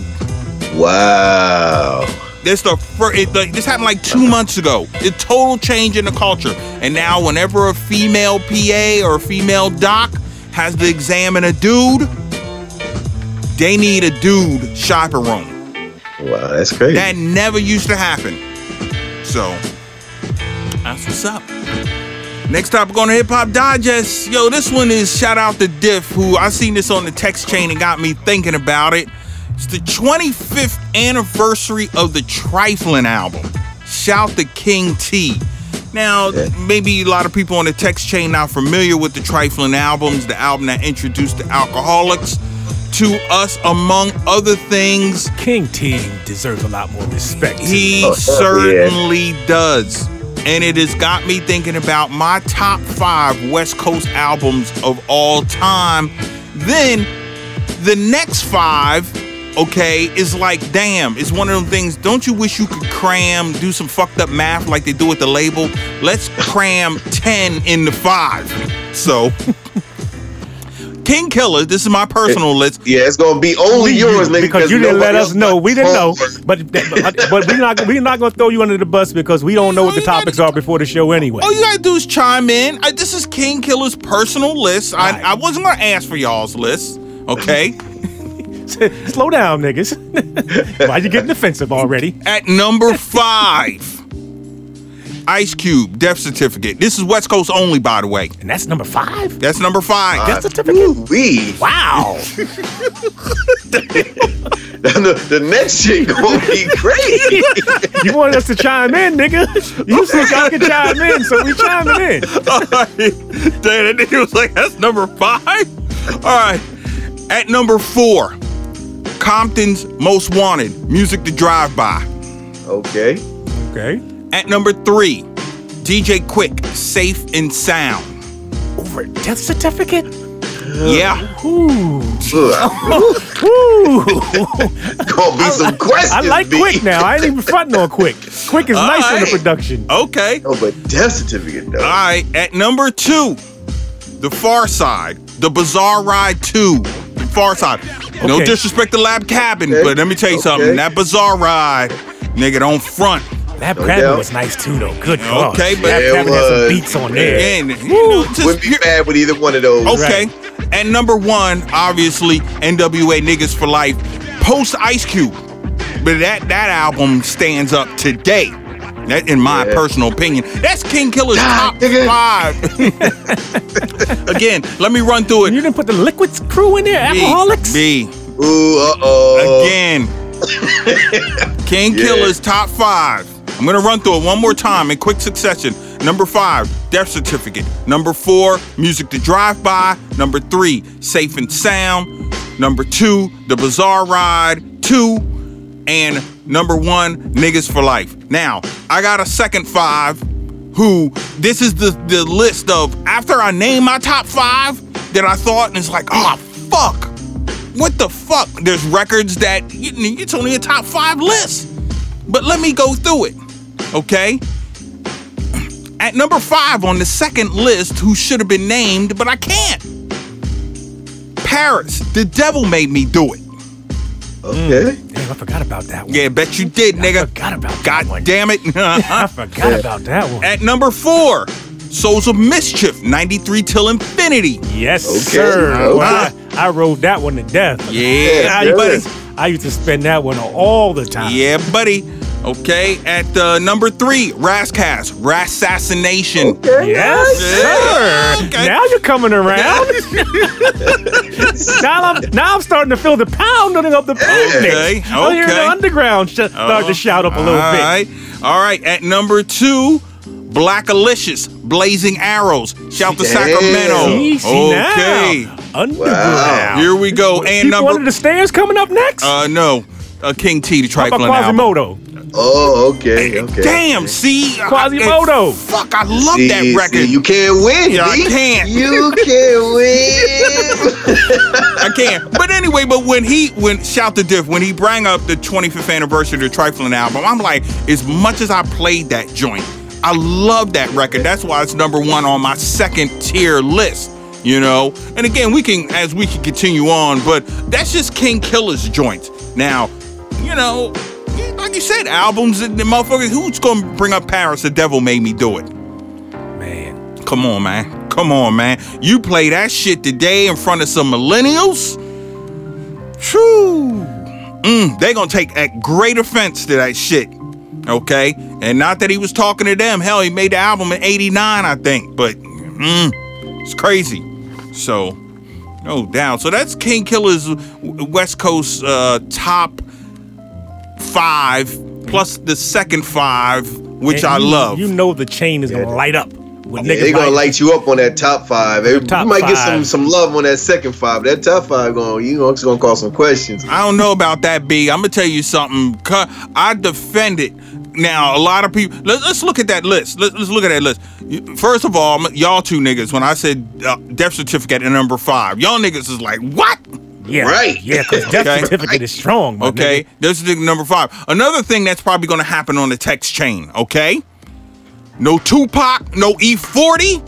S6: Wow.
S4: This the first, it, like, this happened like two months ago. A total change in the culture. And now whenever a female P A or a female doc has to examine a dude, they need a dude chaperone.
S6: Wow, that's crazy.
S4: That never used to happen. So, that's what's up. Next topic on the Hip Hop Digest. Yo, this one is shout out to Diff, who I seen this on the text chain and got me thinking about it. It's the twenty-fifth anniversary of the Triflin' album. Shout to King T. Now, yeah. maybe a lot of people on the text chain not familiar with the Triflin' albums, the album that introduced the Alcoholics to us, among other things.
S5: King T deserves a lot more respect.
S4: He
S6: oh,
S4: certainly
S6: yeah.
S4: does. And it has got me thinking about my top five West Coast albums of all time. Then the next five, okay, is like, damn, it's one of them things, don't you wish you could cram, do some fucked up math like they do with the label? Let's cram ten into five. So, King Killer, this is my personal list.
S6: Yeah, it's gonna be only yours, nigga.
S5: Because you didn't let us know. We didn't know. But but, but we're not we're not gonna throw you under the bus because we don't know what the topics are before the show anyway.
S4: All you gotta do is chime in. I, this is King Killer's personal list. I,
S5: Right.
S4: I wasn't gonna ask for y'all's list. Okay.
S5: Slow down, niggas. Why you getting defensive already?
S4: At number five, Ice Cube, Death Certificate. This is West Coast only, by the way.
S5: And that's number five?
S4: That's number five.
S5: Death Certificate?
S6: We.
S5: Wow.
S6: the, the next shit gonna be crazy.
S5: You wanted us to chime in, nigga. You said y'all could chime in, so we chiming in.
S4: All right. Damn, that nigga was like, that's number five? All right. At number four, Compton's Most Wanted, Music to Drive By.
S6: Okay.
S5: Okay.
S4: At number three, D J Quick, Safe and Sound.
S5: Over Death Certificate?
S4: Yeah.
S5: Ooh.
S6: Ugh.
S5: Ooh.
S6: Gonna be some questions.
S5: I like
S6: B.
S5: Quick now. I ain't even fronting on Quick. Quick is
S4: All
S5: nice in the
S4: right.
S5: production.
S4: Okay.
S6: Oh, but Death Certificate though.
S4: All right. At number two, The Far Side, The Bizarre Ride two. The Far Side. No
S5: Okay.
S4: disrespect to Lab Cabin,
S6: Okay.
S4: but let me tell you
S6: Okay.
S4: something. That Bizarre Ride, nigga, don't front.
S5: Lab
S6: No
S5: Cabin
S6: doubt.
S5: was nice too, though. Good God.
S4: Okay, but-
S5: Lab
S6: It
S5: Cabin had some
S6: was.
S5: beats on there.
S4: And, you know, just
S6: Wouldn't be
S4: pure-
S6: bad with either one of those.
S4: Okay. At number one, obviously, N W A Niggas for Life, post Ice Cube. But that that album stands up today. That, in my
S6: Yeah.
S4: personal opinion. That's King Killer's
S6: God,
S4: top
S6: nigga.
S4: five. Again, let me run through
S5: You
S4: it.
S5: didn't put the Liquids crew in there? Alcoholics?
S4: B.
S6: Ooh, uh oh.
S4: Again. King
S6: Yeah.
S4: Killer's top five. I'm gonna run through it one more time in quick succession. Number five, Death Certificate. Number four, Music to Drive By. Number three, Safe and Sound. Number two, The Bizarre Ride two. And number one, Niggas for Life. Now, I got a second five who, this is the, the list of, after I name my top five, that I thought, and it's like, oh, fuck. What the fuck? There's records that, you, it's only a top five list. But let me go through it, okay? At number five on the second list, who should have been named, but I can't. Paris, The Devil Made Me Do It.
S6: Okay.
S5: Damn, I forgot about that one.
S4: Yeah, bet you did, nigga.
S5: I forgot about that
S4: God
S5: one.
S4: damn it.
S5: I forgot about that one.
S4: At number four, Souls of Mischief, ninety-three Till Infinity.
S5: Yes,
S6: Okay,
S5: sir.
S6: okay.
S5: I, I rode that one to death.
S4: Yeah,
S5: I,
S4: buddy.
S5: used to, I used to spend that one all the time.
S4: Yeah, buddy. Okay, at uh, number three, Rascast, Rassassination.
S6: Okay.
S5: Yes,
S4: Yeah,
S5: sir.
S4: okay.
S5: Now you're coming around. now, I'm, now I'm starting to feel the pounding of the pavement.
S4: Okay,
S5: I'm hearing the
S4: okay.
S5: underground sh- start to shout up a little
S4: All
S5: bit.
S4: right. All right. At number two, Black Alicious, Blazing Arrows. Shout to
S6: Damn.
S4: Sacramento.
S5: See, see
S4: Okay.
S5: now. Underground.
S6: Wow.
S4: Here we go. And
S5: People
S4: number
S5: under the stairs coming up next?
S4: uh no, uh, King T, the
S5: How about
S4: Trifling album.
S5: Quasimodo?
S6: Oh, okay, okay.
S4: Damn, see?
S5: Quasimodo.
S4: I, fuck, I love
S6: See,
S4: that record.
S6: see, you can't win,
S4: Yeah, I
S6: B.
S4: can't.
S6: You can't win.
S4: I can't. But anyway, but when he, when Shout the Diff, when he brought up the twenty-fifth anniversary of the Trifling album, I'm like, as much as I played that joint, I love that record. That's why it's number one on my second tier list, you know? And again, we can, as we can continue on, but that's just King Killer's joints. Now, you know, like you said, albums and the motherfuckers, who's gonna bring up Paris? The Devil Made Me Do It.
S5: Man.
S4: Come on, man. Come on, man. You play that shit today in front of some millennials? Whew. Mm, they gonna take a great offense to that shit. Okay? And not that he was talking to them. Hell, he made the album in eighty-nine, I think. But, mm, it's crazy. So, no doubt. So that's King Killer's West Coast uh, top five, plus the second five, which
S5: And
S4: I
S5: you,
S4: love.
S5: You know the chain is gonna light up. With
S6: Yeah,
S5: niggas
S6: they gonna
S5: like-
S6: light you up on that top five. They,
S5: Top
S6: you might get some
S5: five.
S6: some love on that second five. That top five going, you know, it's gonna cause some questions.
S4: I don't know about that, B. I'm gonna tell you something. Cu- I defend it. Now, a lot of people. Let, let's look at that list. Let, let's look at that list. You- First of all, m- y'all two niggas. When I said uh, Death Certificate at number five, y'all niggas is like, what?
S5: Yeah,
S6: Right.
S5: Yeah, because Death
S4: Okay.
S5: Certificate is strong. My
S4: Okay,
S5: nigga.
S4: this is number five. Another thing that's probably gonna happen on the text chain. Okay, no Tupac, no E forty.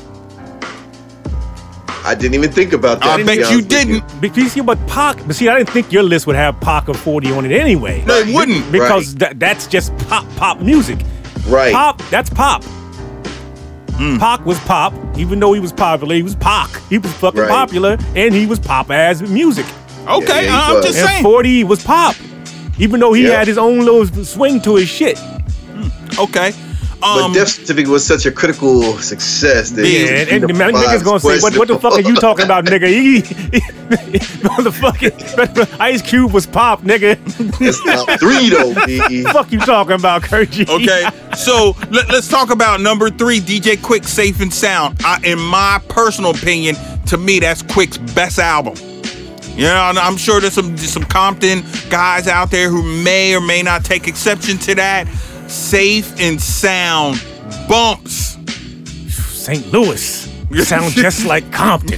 S6: I didn't even think about that.
S4: I
S6: to
S4: bet
S6: be
S4: you
S6: honest with
S4: didn't.
S5: Because you see, but Pac, but see, I didn't think your list would have Pac or forty on it anyway.
S4: No, it wouldn't.
S5: Because tha- that's just pop, pop music.
S6: Right.
S5: Pop, that's pop.
S4: Hmm.
S5: Pac was pop, even though he was popular. He was Pac. He was fucking
S6: Right.
S5: popular, and he was pop as music.
S4: Okay,
S6: Yeah, he
S4: I'm
S6: was.
S4: just
S5: And
S4: saying.
S5: forty was pop, even though he
S6: Yeah.
S5: had his own little swing to his shit.
S4: Okay,
S6: But
S4: um,
S6: Death Certificate was such a critical success that
S4: Yeah,
S5: And, and the man- niggas gonna say, what, what the fuck are you talking about, nigga? He, he, motherfucking Ice Cube was pop, nigga.
S6: It's top three though, B.
S5: Fuck you talking about, Kurt G?
S4: Okay, so let, let's talk about number three, D J Quick, Safe and Sound. I, in my personal opinion, to me, that's Quick's best album. You know, and I'm sure there's some some Compton guys out there who may or may not take exception to that. Safe and Sound bumps.
S5: Saint Louis sound just like Compton.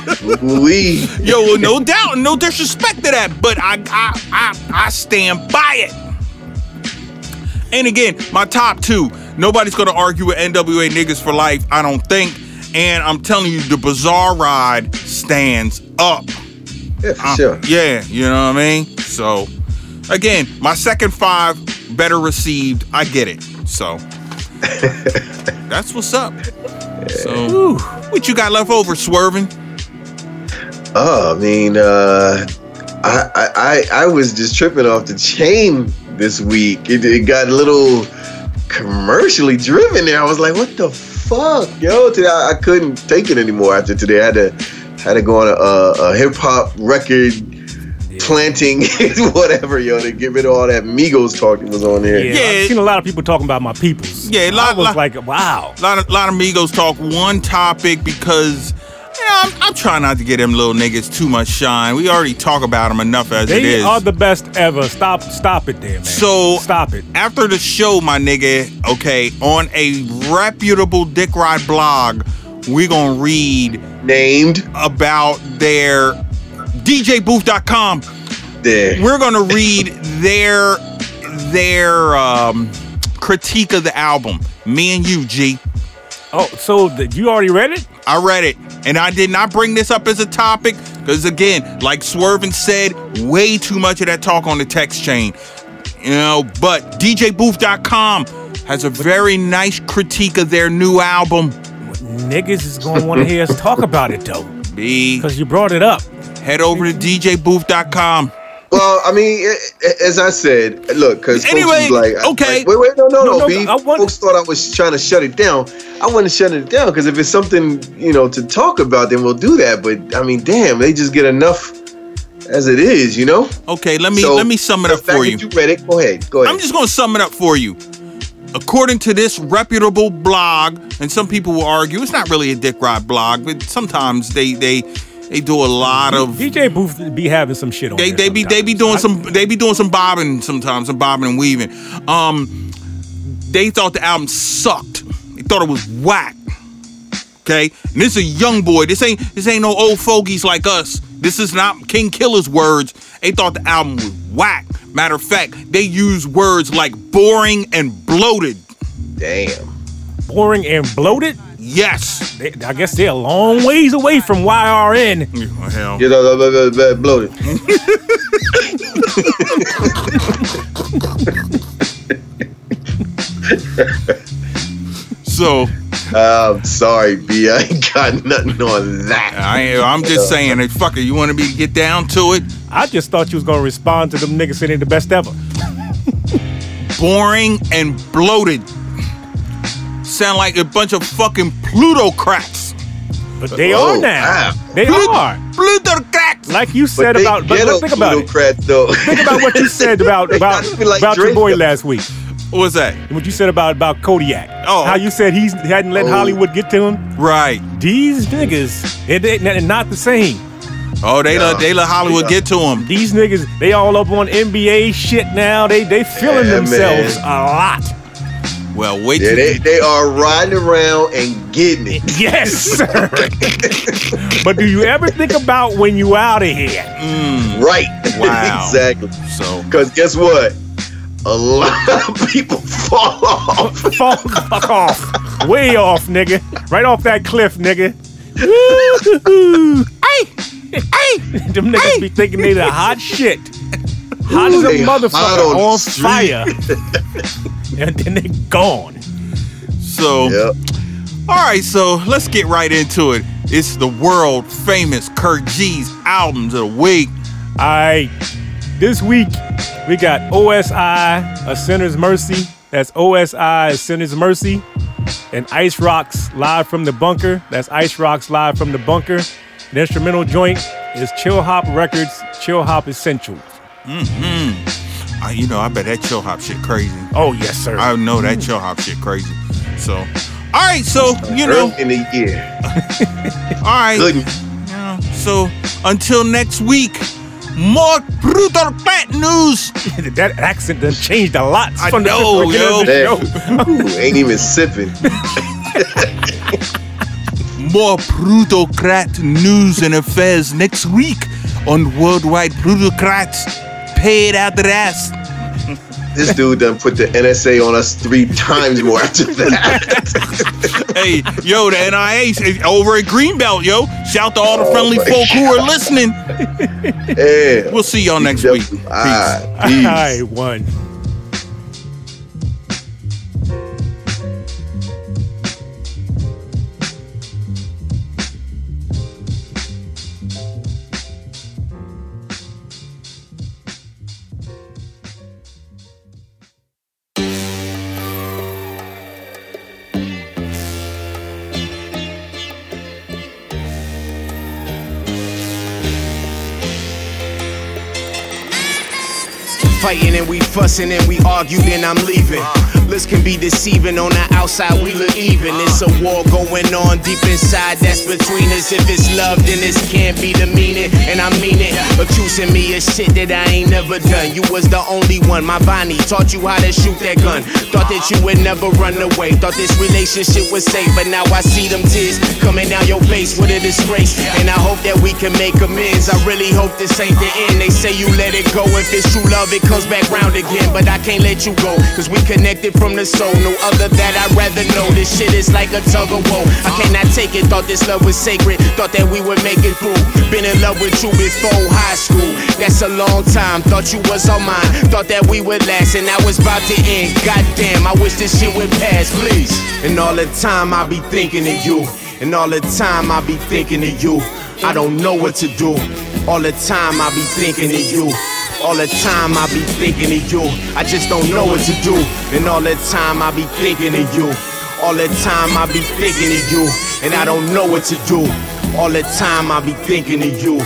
S6: We
S4: Yo, well, no doubt, no disrespect to that, but I, I, I, I stand by it. And again, my top two. Nobody's gonna argue with N W A Niggas for Life, I don't think. And I'm telling you, the Bizarre Ride stands up.
S6: yeah, for
S4: Uh,
S6: sure.
S4: Yeah, you know what I mean? So, again, my second five, better received. I get it. So, that's what's up. So, what you got left over, Swerving?
S6: Oh, I mean, uh, I, I I I was just tripping off the chain this week. It, it got a little commercially driven there. I was like, what the fuck, yo? Today I, I couldn't take it anymore after today. I had to had to go on a, a, a hip hop record planting whatever, yo, to get rid of all that Migos talk that was on there.
S5: Yeah,
S4: Yeah.
S5: I've seen a lot of people talking about my peoples.
S4: Yeah, a lot-
S5: I was
S4: lot-
S5: like, wow.
S4: A lot of, lot of Migos talk one topic because, you know, I'm, I'm trying not to get them little niggas too much shine. We already talk about them enough as it
S5: They
S4: is.
S5: are the best ever. Stop, stop it there, man.
S4: So-
S5: stop it.
S4: After the show, my nigga, okay, on a reputable Dick Ride blog, we gonna read
S6: Named
S4: about their D J booth dot com.
S6: there.
S4: We're gonna read their their um, critique of the album. Me and you, G.
S5: Oh, so the, you already read it?
S4: I read it, and I did not bring this up as a topic because, again, like Swervin said, way too much of that talk on the text chain. You know, but D J booth dot com has a very nice critique of their new album.
S5: Niggas is gonna want to hear us talk about it though,
S4: B,
S5: because you brought it up.
S4: head over to D J booth dot com.
S6: Well, I mean, i- i- as I said, look, because
S4: Anyway,
S6: folks was like,
S4: okay.
S6: like, wait, wait, no, no,
S5: No,
S6: no,
S5: no,
S6: B.
S5: I want-
S6: Folks thought I was trying to shut it down. I wasn't shutting it down because if it's something, you know, to talk about, then we'll do that. But I mean, damn, they just get enough as it is, you know.
S4: Okay, let me
S6: So,
S4: let me sum it
S6: the
S4: up
S6: fact
S4: for
S6: that
S4: you.
S6: You read it. Go ahead. Go ahead.
S4: I'm just gonna sum it up for you. According to this reputable blog, and some people will argue it's not really a Dick Ride blog, but sometimes they they They do a lot of.
S5: D J Booth be having some shit on.
S4: They
S5: there
S4: they be they be doing
S5: I,
S4: some they be doing some bobbing sometimes, some bobbing and weaving. Um, they thought the album sucked. They thought it was whack. Okay, and this is a young boy. This ain't this ain't no old fogies like us. This is not King Killer's words. They thought the album was whack. Matter of fact, they use words like boring and bloated.
S6: Damn.
S5: Boring and bloated.
S4: Yes.
S5: They, I guess they're a long ways away from Y R N.
S4: Oh, hell.
S6: You know, blah, blah, blah, bloated.
S4: So.
S6: I'm um, sorry, B. I ain't got nothing on that.
S4: I ain't, I'm just saying, it. Fuck it. You want me to get down to it?
S5: I just thought you was gonna respond to them niggas saying they the best ever.
S4: Boring and bloated. Sound like a bunch of fucking plutocrats.
S5: But they
S6: Oh,
S5: are now.
S6: wow.
S5: They
S4: Plut-
S5: are.
S4: Plutocrats.
S5: Like you said
S6: But they
S5: about. But
S6: ghetto
S5: think about it.
S6: plutocrats, though.
S5: Think about what you said about
S6: They
S5: about,
S6: gotta be like
S5: about your
S6: Drake,
S5: boy
S6: though.
S5: last week.
S4: What's that?
S5: What you said about about Kodiak.
S4: Oh.
S5: How you said he's, he hadn't let
S6: Oh.
S5: Hollywood get to him.
S4: Right.
S5: These niggas, it ain't they're not the same.
S4: Oh, they
S6: Yeah.
S4: let they let Hollywood
S6: Yeah.
S4: get to them.
S5: These niggas, they all up on N B A shit now. They they feeling
S6: Yeah,
S5: themselves
S6: man.
S5: a lot.
S4: Well, wait
S6: Yeah,
S4: till
S6: they, they are riding around and getting it.
S5: Yes, sir. But do you ever think about when you out of here?
S6: Right.
S4: Wow.
S6: Exactly.
S4: So
S6: Because guess what? A lot of people fall off.
S5: Fall the fuck off. Way off, nigga. Right off that cliff, nigga. Woo-hoo. Hey, hey, them niggas be thinking they the hot shit. Hot as a
S6: They hot
S5: motherfucker,
S6: on the
S5: on
S6: street.
S5: fire. And then they gone.
S4: so
S6: Yep.
S4: all right, so let's get right into it. It's the world famous Kurt G's albums of the week.
S5: All right, this week we got O S I, A Sinner's Mercy. That's O S I, A Sinner's Mercy. And Ice Rocks, Live from the Bunker. That's Ice Rocks, Live from the Bunker. The instrumental joint is Chill Hop Records, Chill Hop Essentials.
S4: I, you know, I bet that chill hop shit crazy.
S5: Oh, yes, sir.
S4: I know that chill hop shit crazy. So, all right, so you know,
S6: Early in the year.
S4: all right.
S6: Good.
S4: Yeah, so until next week, more brutal fat news.
S5: That accent done changed a lot
S4: I
S5: from
S4: know,
S5: the beginning of the
S6: yo.
S5: show.
S6: Ooh, ain't even sipping.
S4: More plutocrat news and affairs next week on Worldwide Plutocrats. Paid out the ass.
S6: This dude done put the N S A on us three times more after that.
S4: Hey, yo, the N I A is over at Greenbelt, yo. Shout to all the friendly
S6: my
S4: folk who are listening.
S6: Yeah.
S4: We'll see y'all next week. Peace.
S6: All right. Peace.
S5: I won.
S3: Fighting and we fussing and we argued and I'm leaving. Lists can be deceiving, on the outside we look even. It's a war going on deep inside that's between us. If it's love, then this can't be the meaning, and I mean it. Accusing me of shit that I ain't never done. You was the only one, my Bonnie taught you how to shoot that gun. Thought that you would never run away, thought this relationship was safe. But now I see them tears coming down your face with a disgrace, and I hope that we can make amends. I really hope this ain't the end. They say you let it go, if it's true love it comes back round again. But I can't let you go, cause we connected from the soul. No other that I'd rather know. This shit is like a tug of war. I cannot take it, thought this love was sacred, thought that we would make it through. Been in love with you before high school, that's a long time. Thought you was all mine, thought that we would last, and I was about to end. Goddamn, I wish this shit would pass, please. And all the time I be thinking of you, and all the time I be thinking of you. I don't know what to do. All the time I be thinking of you. All the time I be thinking of you. I just don't know what to do. And all the time I be thinking of you. All the time I be thinking of you. And I don't know what to do. All the time I be thinking of you.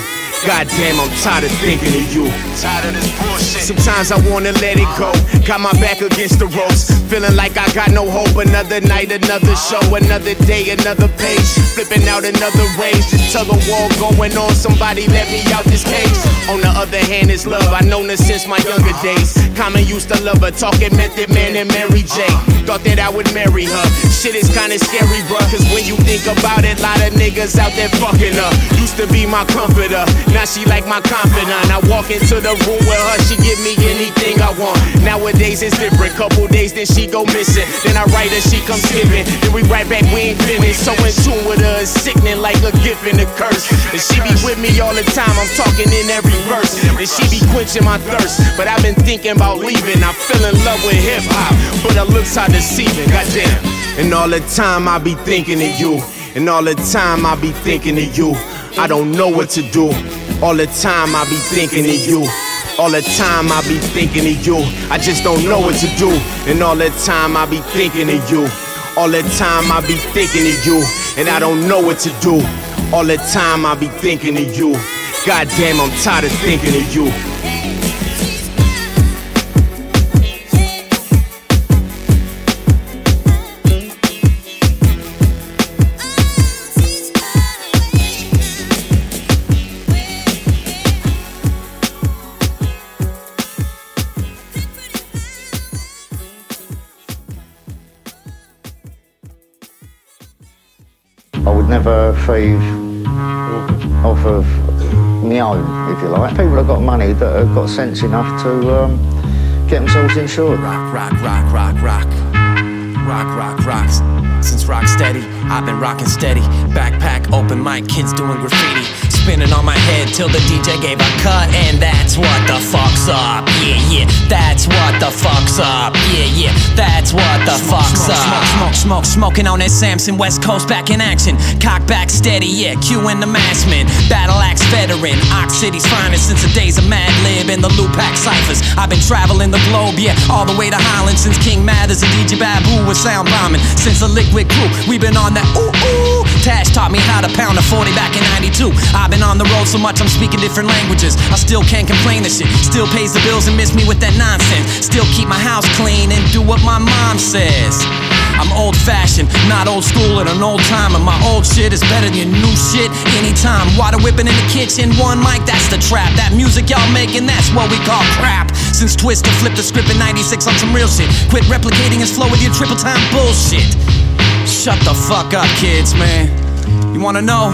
S3: Goddamn, I'm tired of thinking of you. Tired of this bullshit. Sometimes I wanna let it go. Got my back against the ropes. Feeling like I got no hope. Another night, another show, another day, another page. Flipping out another rage. This tug of war going on. Somebody let me out this cage. On the other hand, it's love. I known her since my younger days. Common used to love her. Talking Method Man and Mary J. Thought that I would marry her. Shit is kinda scary, bruh. Cause when you think about it, lot of niggas out there fucking her. Used to be my comforter. Now she like my confidant. I walk into the room with her. She give me anything I want. Nowadays it's different. Couple days then she go missing. Then I write her, she come skipping. Then we right back, we ain't finished. So in tune with her, it's sickening like a gift and a curse. And she be with me all the time. I'm talking in every verse. And she be quenching my thirst. But I've been thinking about leaving. I fell in love with hip hop, but her looks are deceiving. Goddamn. And all the time I be thinking of you. And all the time I be thinking of you. I don't know what to do. All the time I be thinking of you. All the time I be thinking of you. I just don't know what to do. And all the time I be thinking of you. All the time I be thinking of you. And I don't know what to do. All the time I be thinking of you. Goddamn, I'm tired of thinking of you.
S7: I would never thieve off of my own, if you like. People have got money that have got sense enough to um, get themselves insured.
S8: Rock, rock, rock, rock, rock. Rock, rock, rocks. Since rock steady, I've been rocking steady. Backpack, open mic, kids doing graffiti. Spinning on my head till the D J gave a cut. And that's what the fuck's up. Yeah, yeah, that's what the fuck's up. Yeah, yeah, that's what the smoke, fuck's smoke, up. Smoke, smoke, smoke, smoking on that Samson, West Coast back in action. Cock back steady, yeah, Q and the Massman. Battle axe veteran, Ox City's finest since the days of Mad Lib and the Lupac ciphers. I've been traveling the globe, yeah, all the way to Holland since King Mathers and D J Babu was sound bombing. Since the Liquid Crew, we've been on that ooh ooh. Tash taught me how to pound a forty back in ninety-two. I've been on the road so much I'm speaking different languages. I still can't complain this shit. Still pays the bills and miss me with that nonsense. Still keep my house clean and do what my mom says. I'm old fashioned, not old school and an old timer. My old shit is better than your new shit anytime. Water whipping in the kitchen, one mic, that's the trap. That music y'all making, that's what we call crap. Since Twista flipped the script in ninety-six on some real shit. Quit replicating his flow with your triple time bullshit. Shut the fuck up, kids, man. You wanna know?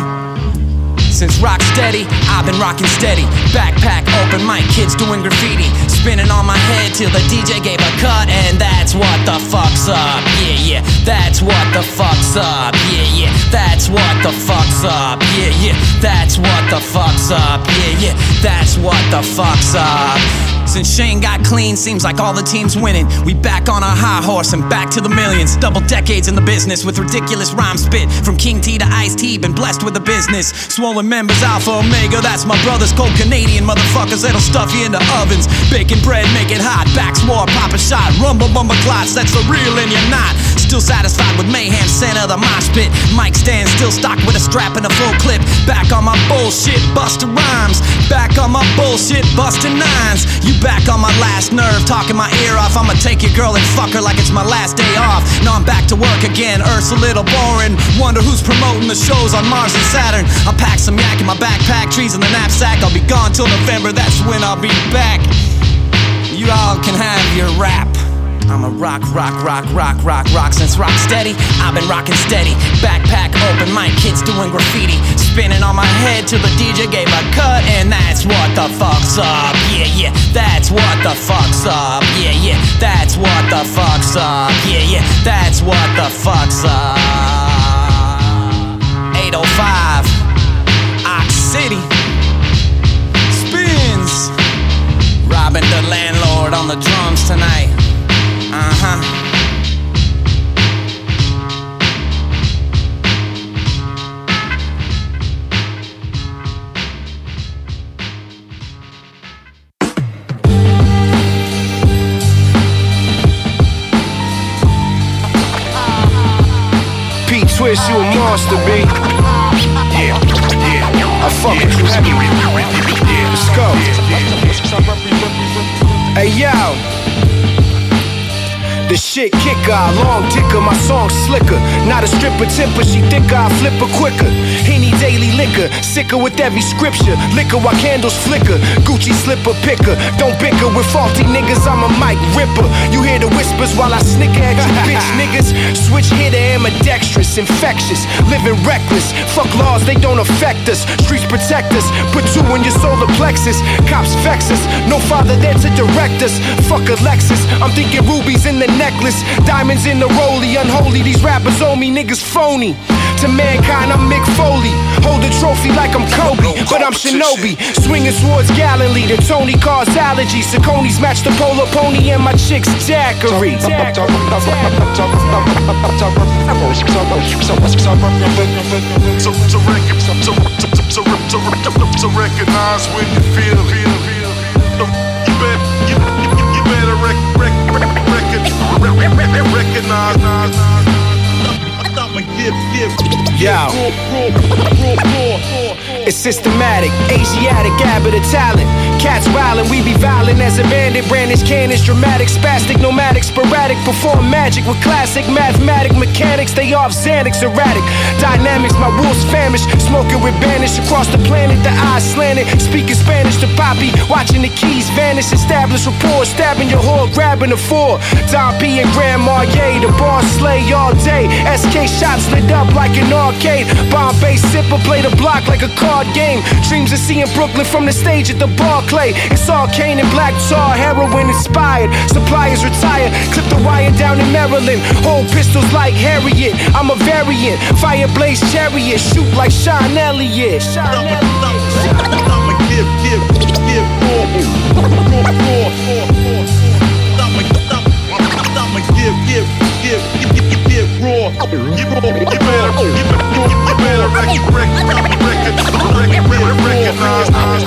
S8: Since rock steady, I've been rocking steady. Backpack, open mic, kids doing graffiti. Spinning on my head till the D J gave a cut. And that's what the fuck's up. Yeah, yeah, that's what the fuck's up. Yeah, yeah, that's what the fuck's up. Yeah, yeah, that's what the fuck's up. Yeah, yeah, that's what the fuck's up. Since Shane got clean, seems like all the teams winning. We back on our high horse and back to the millions. Double decades in the business with ridiculous rhyme spit. From King T to Ice-T, been blessed with the business. Swollen members, Alpha Omega, that's my brothers. Cold Canadian motherfuckers that'll stuff you in the ovens. Baking bread, make it hot. Backs war, pop a shot. Rumble bumble clots, that's the real and you're not. Still satisfied with mayhem, center the mosh pit. Mic stand still stocked with a strap and a full clip. Back on my bullshit, bustin' rhymes. Back on my bullshit, bustin' nines. You back on my last nerve, talking my ear off. I'ma take your girl and fuck her like it's my last day off. Now I'm back to work again, Earth's a little boring. Wonder who's promoting the shows on Mars and Saturn. I'll pack some yak in my backpack, trees in the knapsack. I'll be gone till November, that's when I'll be back. You all can have your rap. I'm a rock, rock, rock, rock, rock, rock. Since rock steady, I've been rocking steady. Backpack, open mic, kids doing graffiti. Spinning on my head till the D J gave a cut. And that's what the fuck's up. Yeah, yeah, that's what the fuck's up. Yeah, yeah, that's what the fuck's up. Yeah, yeah, that's what the fuck's up. eight oh five, Ox City. Spins. Robbing the landlord on the drums tonight. Uh-huh.
S3: Pete Twist, you a monster, B. Yeah, yeah. I fuck with you heavy. Let's go. Hey yo. The shit kicker, I long ticker, my song slicker. Not a stripper temper, she thicker, I flip her quicker. Henny daily liquor, sicker with every scripture. Liquor while candles flicker, Gucci slipper picker. Don't bicker with faulty niggas, I'm a mic ripper. You hear the whispers while I snicker at you bitch niggas. Switch hitter, ambidextrous, infectious, living reckless. Fuck laws, they don't affect us. Streets protect us, put two in your solar plexus. Cops vex us, no father there to direct us. Fuck a Lexus, I'm thinking rubies in the necklace, diamonds in the rollie, unholy. These rappers owe me, niggas phony. To mankind, I'm Mick Foley. Hold a trophy like I'm Kobe, but I'm Shinobi. Swinging swords gallantly. The Tony Cars allergies. Sauconys match the Polo Pony and my chick's Jackery. To
S9: recognize when you feel, feel, feel. You better, you, you better rec, rec, rec, recognize. I'ma give, give,
S3: Yo. It's systematic, Asiatic, habit of talent. Cats wildin', we be violent as a bandit. Brandish cannons, dramatic, spastic, nomadic, sporadic. Perform magic with classic mathematic mechanics. They off Xanax, erratic dynamics. My rules famished, smoking with banish across the planet. The eyes slanted, speaking Spanish to Poppy. Watching the keys vanish, establish rapport. Stabbing your whore, grabbing the four. Don P and Grand Marnier, the bar slay all day. S K shots lit up like an arcade. Bombay sipper, play the block like a card game. Dreams of seeing Brooklyn from the stage at the Barclay. It's arcane and black tar, heroin inspired. Suppliers retire, clip the wire down in Maryland. Hold pistols like Harriet, I'm a variant. Fire blaze chariot, shoot like Sean Elliott. Sean Elliott.
S9: I'ma give, give, give more, more, more, more. I'ma, I'ma give, give, give, give, give, give raw. You, you better, you better, you better recognize.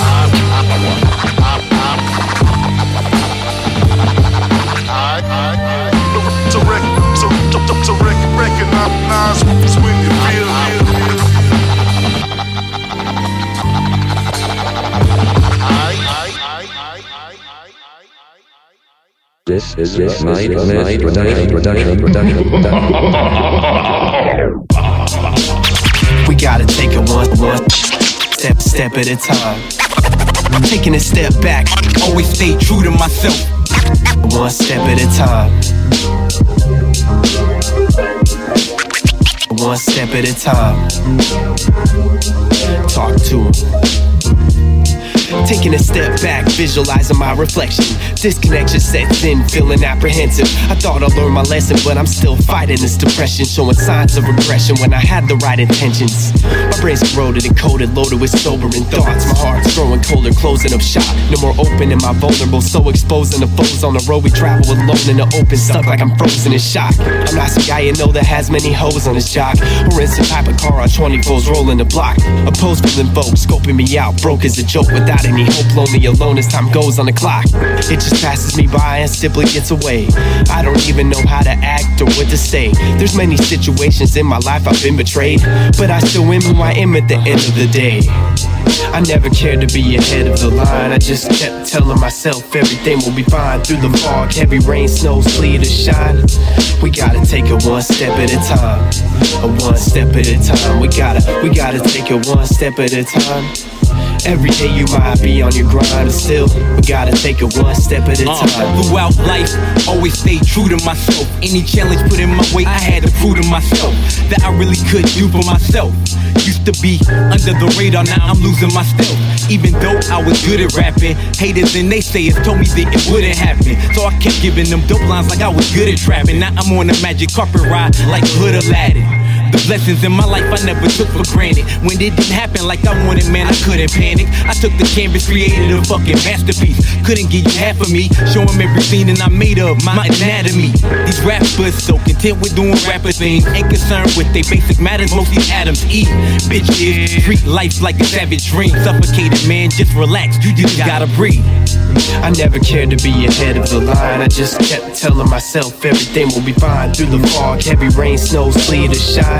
S9: To rec, to, to, to rec, recognize when you feel, feel, feel.
S10: This is this night of night production production production production.
S8: We gotta take it one one step step at a time. Taking a step back, always stay true to myself. One step at a time. One step at a time. Talk to him. Taking a step back, visualizing my reflection. Disconnection sets in, feeling apprehensive. I thought I learned my lesson, but I'm still fighting this depression. Showing signs of regression when I had the right intentions. My brain's corroded and coded, loaded with sobering thoughts. My heart's growing colder, closing up shop. No more open, am I vulnerable? So exposing the foes on the road. We travel alone in the open, stuck like I'm frozen in shock. I'm not some guy you know that has many hoes on his jock. Or in some type of car on twenty-fours rolling the block. Opposed feeling vogue, scoping me out. Broke as a joke without any hope, lonely alone as time goes on the clock. It just passes me by and simply gets away. I don't even know how to act or what to say. There's many situations in my life I've been betrayed, but I still am who I am at the end of the day. I never cared to be ahead of the line. I just kept telling myself everything will be fine. Through the fog, heavy rain, snow, sleet or shine. We gotta take it one step at a time. A one step at a time. We gotta, we gotta take it one step at a time. Every day you might be on your grind, but still, we gotta take it one step at a time.
S11: Uh, throughout life, always stay true to myself. Any challenge put in my way, I had to prove to myself that I really could do for myself. Used to be under the radar, now I'm losing my stealth. Even though I was good at rapping, haters and naysayers told me that it wouldn't happen. So I kept giving them dope lines like I was good at trapping. Now I'm on a magic carpet ride like Hood Aladdin. The blessings in my life I never took for granted. When it didn't happen like I wanted, man, I couldn't panic. I took the canvas, created a fucking masterpiece. Couldn't give you half of me, show them every scene and I made up my anatomy. These rappers so content with doing rapper things, ain't concerned with they basic matters, most these atoms eat. Bitches treat life like a savage dream. Suffocated, man, just relax, you just gotta breathe.
S8: I never cared to be ahead of the line. I just kept telling myself everything will be fine. Through the fog, heavy rain, snow, sleet or shine.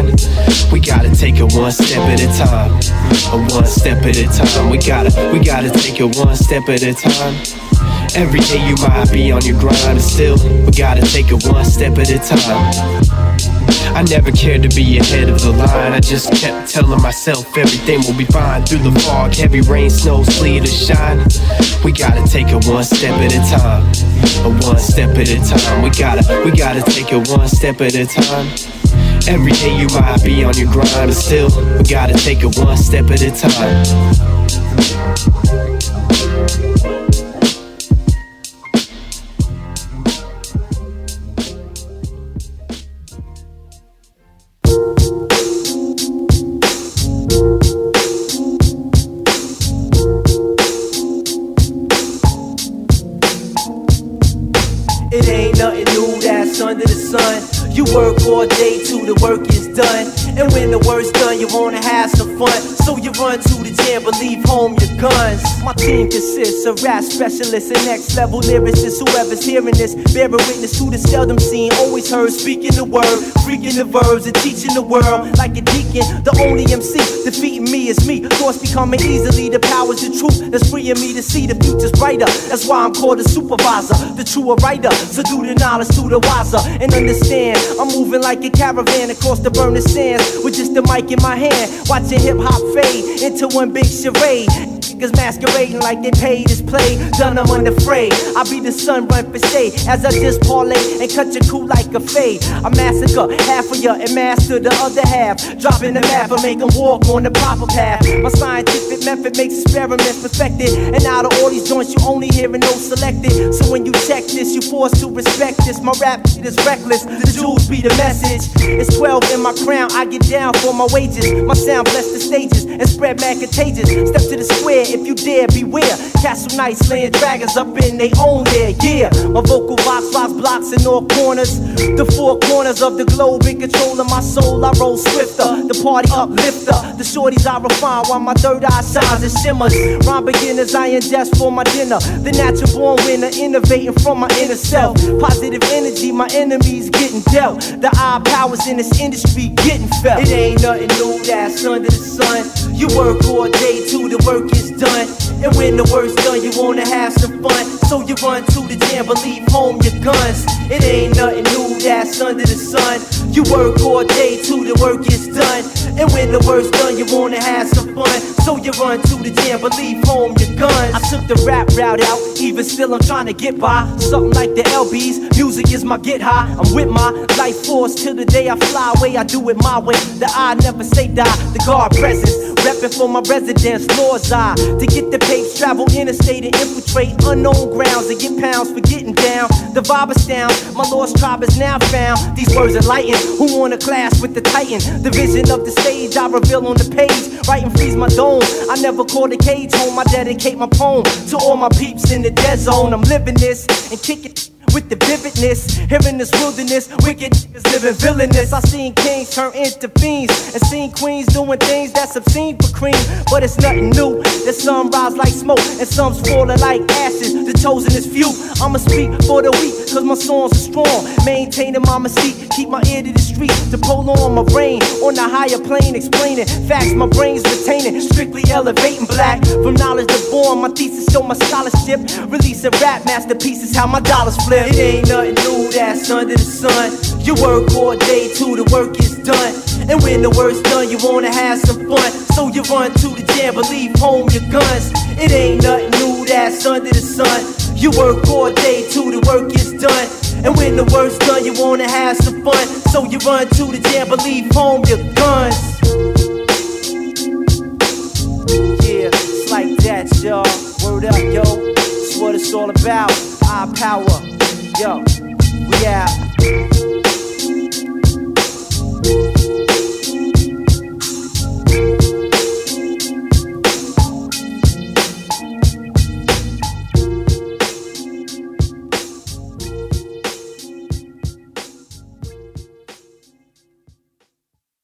S8: shine. We gotta take it one step at a time, a one step at a time. We gotta, we gotta take it one step at a time. Every day you might be on your grind, and still, we gotta take it one step at a time. I never cared to be ahead of the line. I just kept telling myself everything will be fine. Through the fog, heavy rain, snow, sleet or shine. We gotta take it one step at a time, a one step at a time. We gotta, we gotta take it one step at a time. Every day you might be on your grind, but still, we gotta take it one step at a time.
S12: It ain't nothing new that's under the sun. You work all day till the work is done. And when the work's done, you wanna have some fun. So you run to the jam, but leave home your guns. My team consists of rap specialists and next level lyricists. Whoever's hearing this, bear a witness to the seldom seen. Always heard speaking the word, freaking the verbs, and teaching the world like a deacon. The only M C defeating me is me. Thoughts becoming easily, the power's the truth that's freeing me to see the future's brighter. That's why I'm called a supervisor, the truer writer. So do the knowledge to the wiser and understand. I'm moving like a caravan across the burning sands with just the mic in my hand, watching hip hop fade into one big charade. Niggas masquerading like they paid this play. Done, I'm unafraid. I be the sun run for shade as I just parlay and cut your crew like a fade. I massacre half of ya and master the other half. Dropping the map and make them walk on the proper path. My scientific method makes experiments perfected. And out of all these joints, you only hearing those selected. So when you check this, you forced to respect this. My rap shit is reckless. The jewels be the message. It's twelve in my crown. I get down for my wages. My sound bless the stages and spread mad contagious. Step to the square. If you dare, beware. Castle Knights laying dragons up in they own there, yeah. My vocal box rocks blocks in all corners. The four corners of the globe in control of my soul. I roll swifter, the party uplifter. The shorties I refine while my third eye shines and shimmers. Rhyme beginners I ingest for my dinner. The natural born winner, innovating from my inner self. Positive energy, my enemies getting dealt. The eye powers in this industry getting felt. It ain't nothing new that's under the sun. You work all day till the work is done. And when the work's done, you wanna have some fun. So you run to the jam, but leave home your guns. It ain't nothing new that's under the sun. You work all day till the work is done. And when the work's done, you wanna have some fun. So you run to the jam, but leave home your guns. I took the rap route out, even still I'm trying to get by. Something like the L Bs, music is my get high. I'm with my life force till the day I fly away. I do it my way, the I never say die. The guard presence, reppin' for my residence, Lord's eye. To get the papes, travel interstate and infiltrate unknown grounds and get pounds for getting down. The vibe astounds, my lost tribe is now found. These words enlighten, who wanna clash with the titan? The vision of the stage I reveal on the page. Writing frees my dome, I never call the cage home. I dedicate my poem to all my peeps in the dead zone. I'm living this and kicking with the vividness. Here in this wilderness, wicked niggas living villainous. I seen kings turn into fiends and seen queens doing things that's obscene for cream. But it's nothing new. The sun rise like smoke and some's falling like ashes. The chosen is few. I'ma speak for the weak, cause my songs are strong. Maintaining my mystique, keep my ear to the street. To prolong my brain on the higher plane, explaining facts my brain's retaining. Strictly elevating black from knowledge to born. My thesis show my scholarship. Releasing rap masterpieces, how my dollars flip. It ain't nothing new that's under the sun. You work all day till the work is done. And when the work's done, you wanna have some fun. So you run to the jam, but leave home your guns. It ain't nothing new that's under the sun. You work all day till the work is done. And when the work's done, you wanna have some fun. So you run to the jam, but leave home your guns. Yeah, it's like that, y'all. Word up, yo. It's what it's all about. Our power. Yo, we out.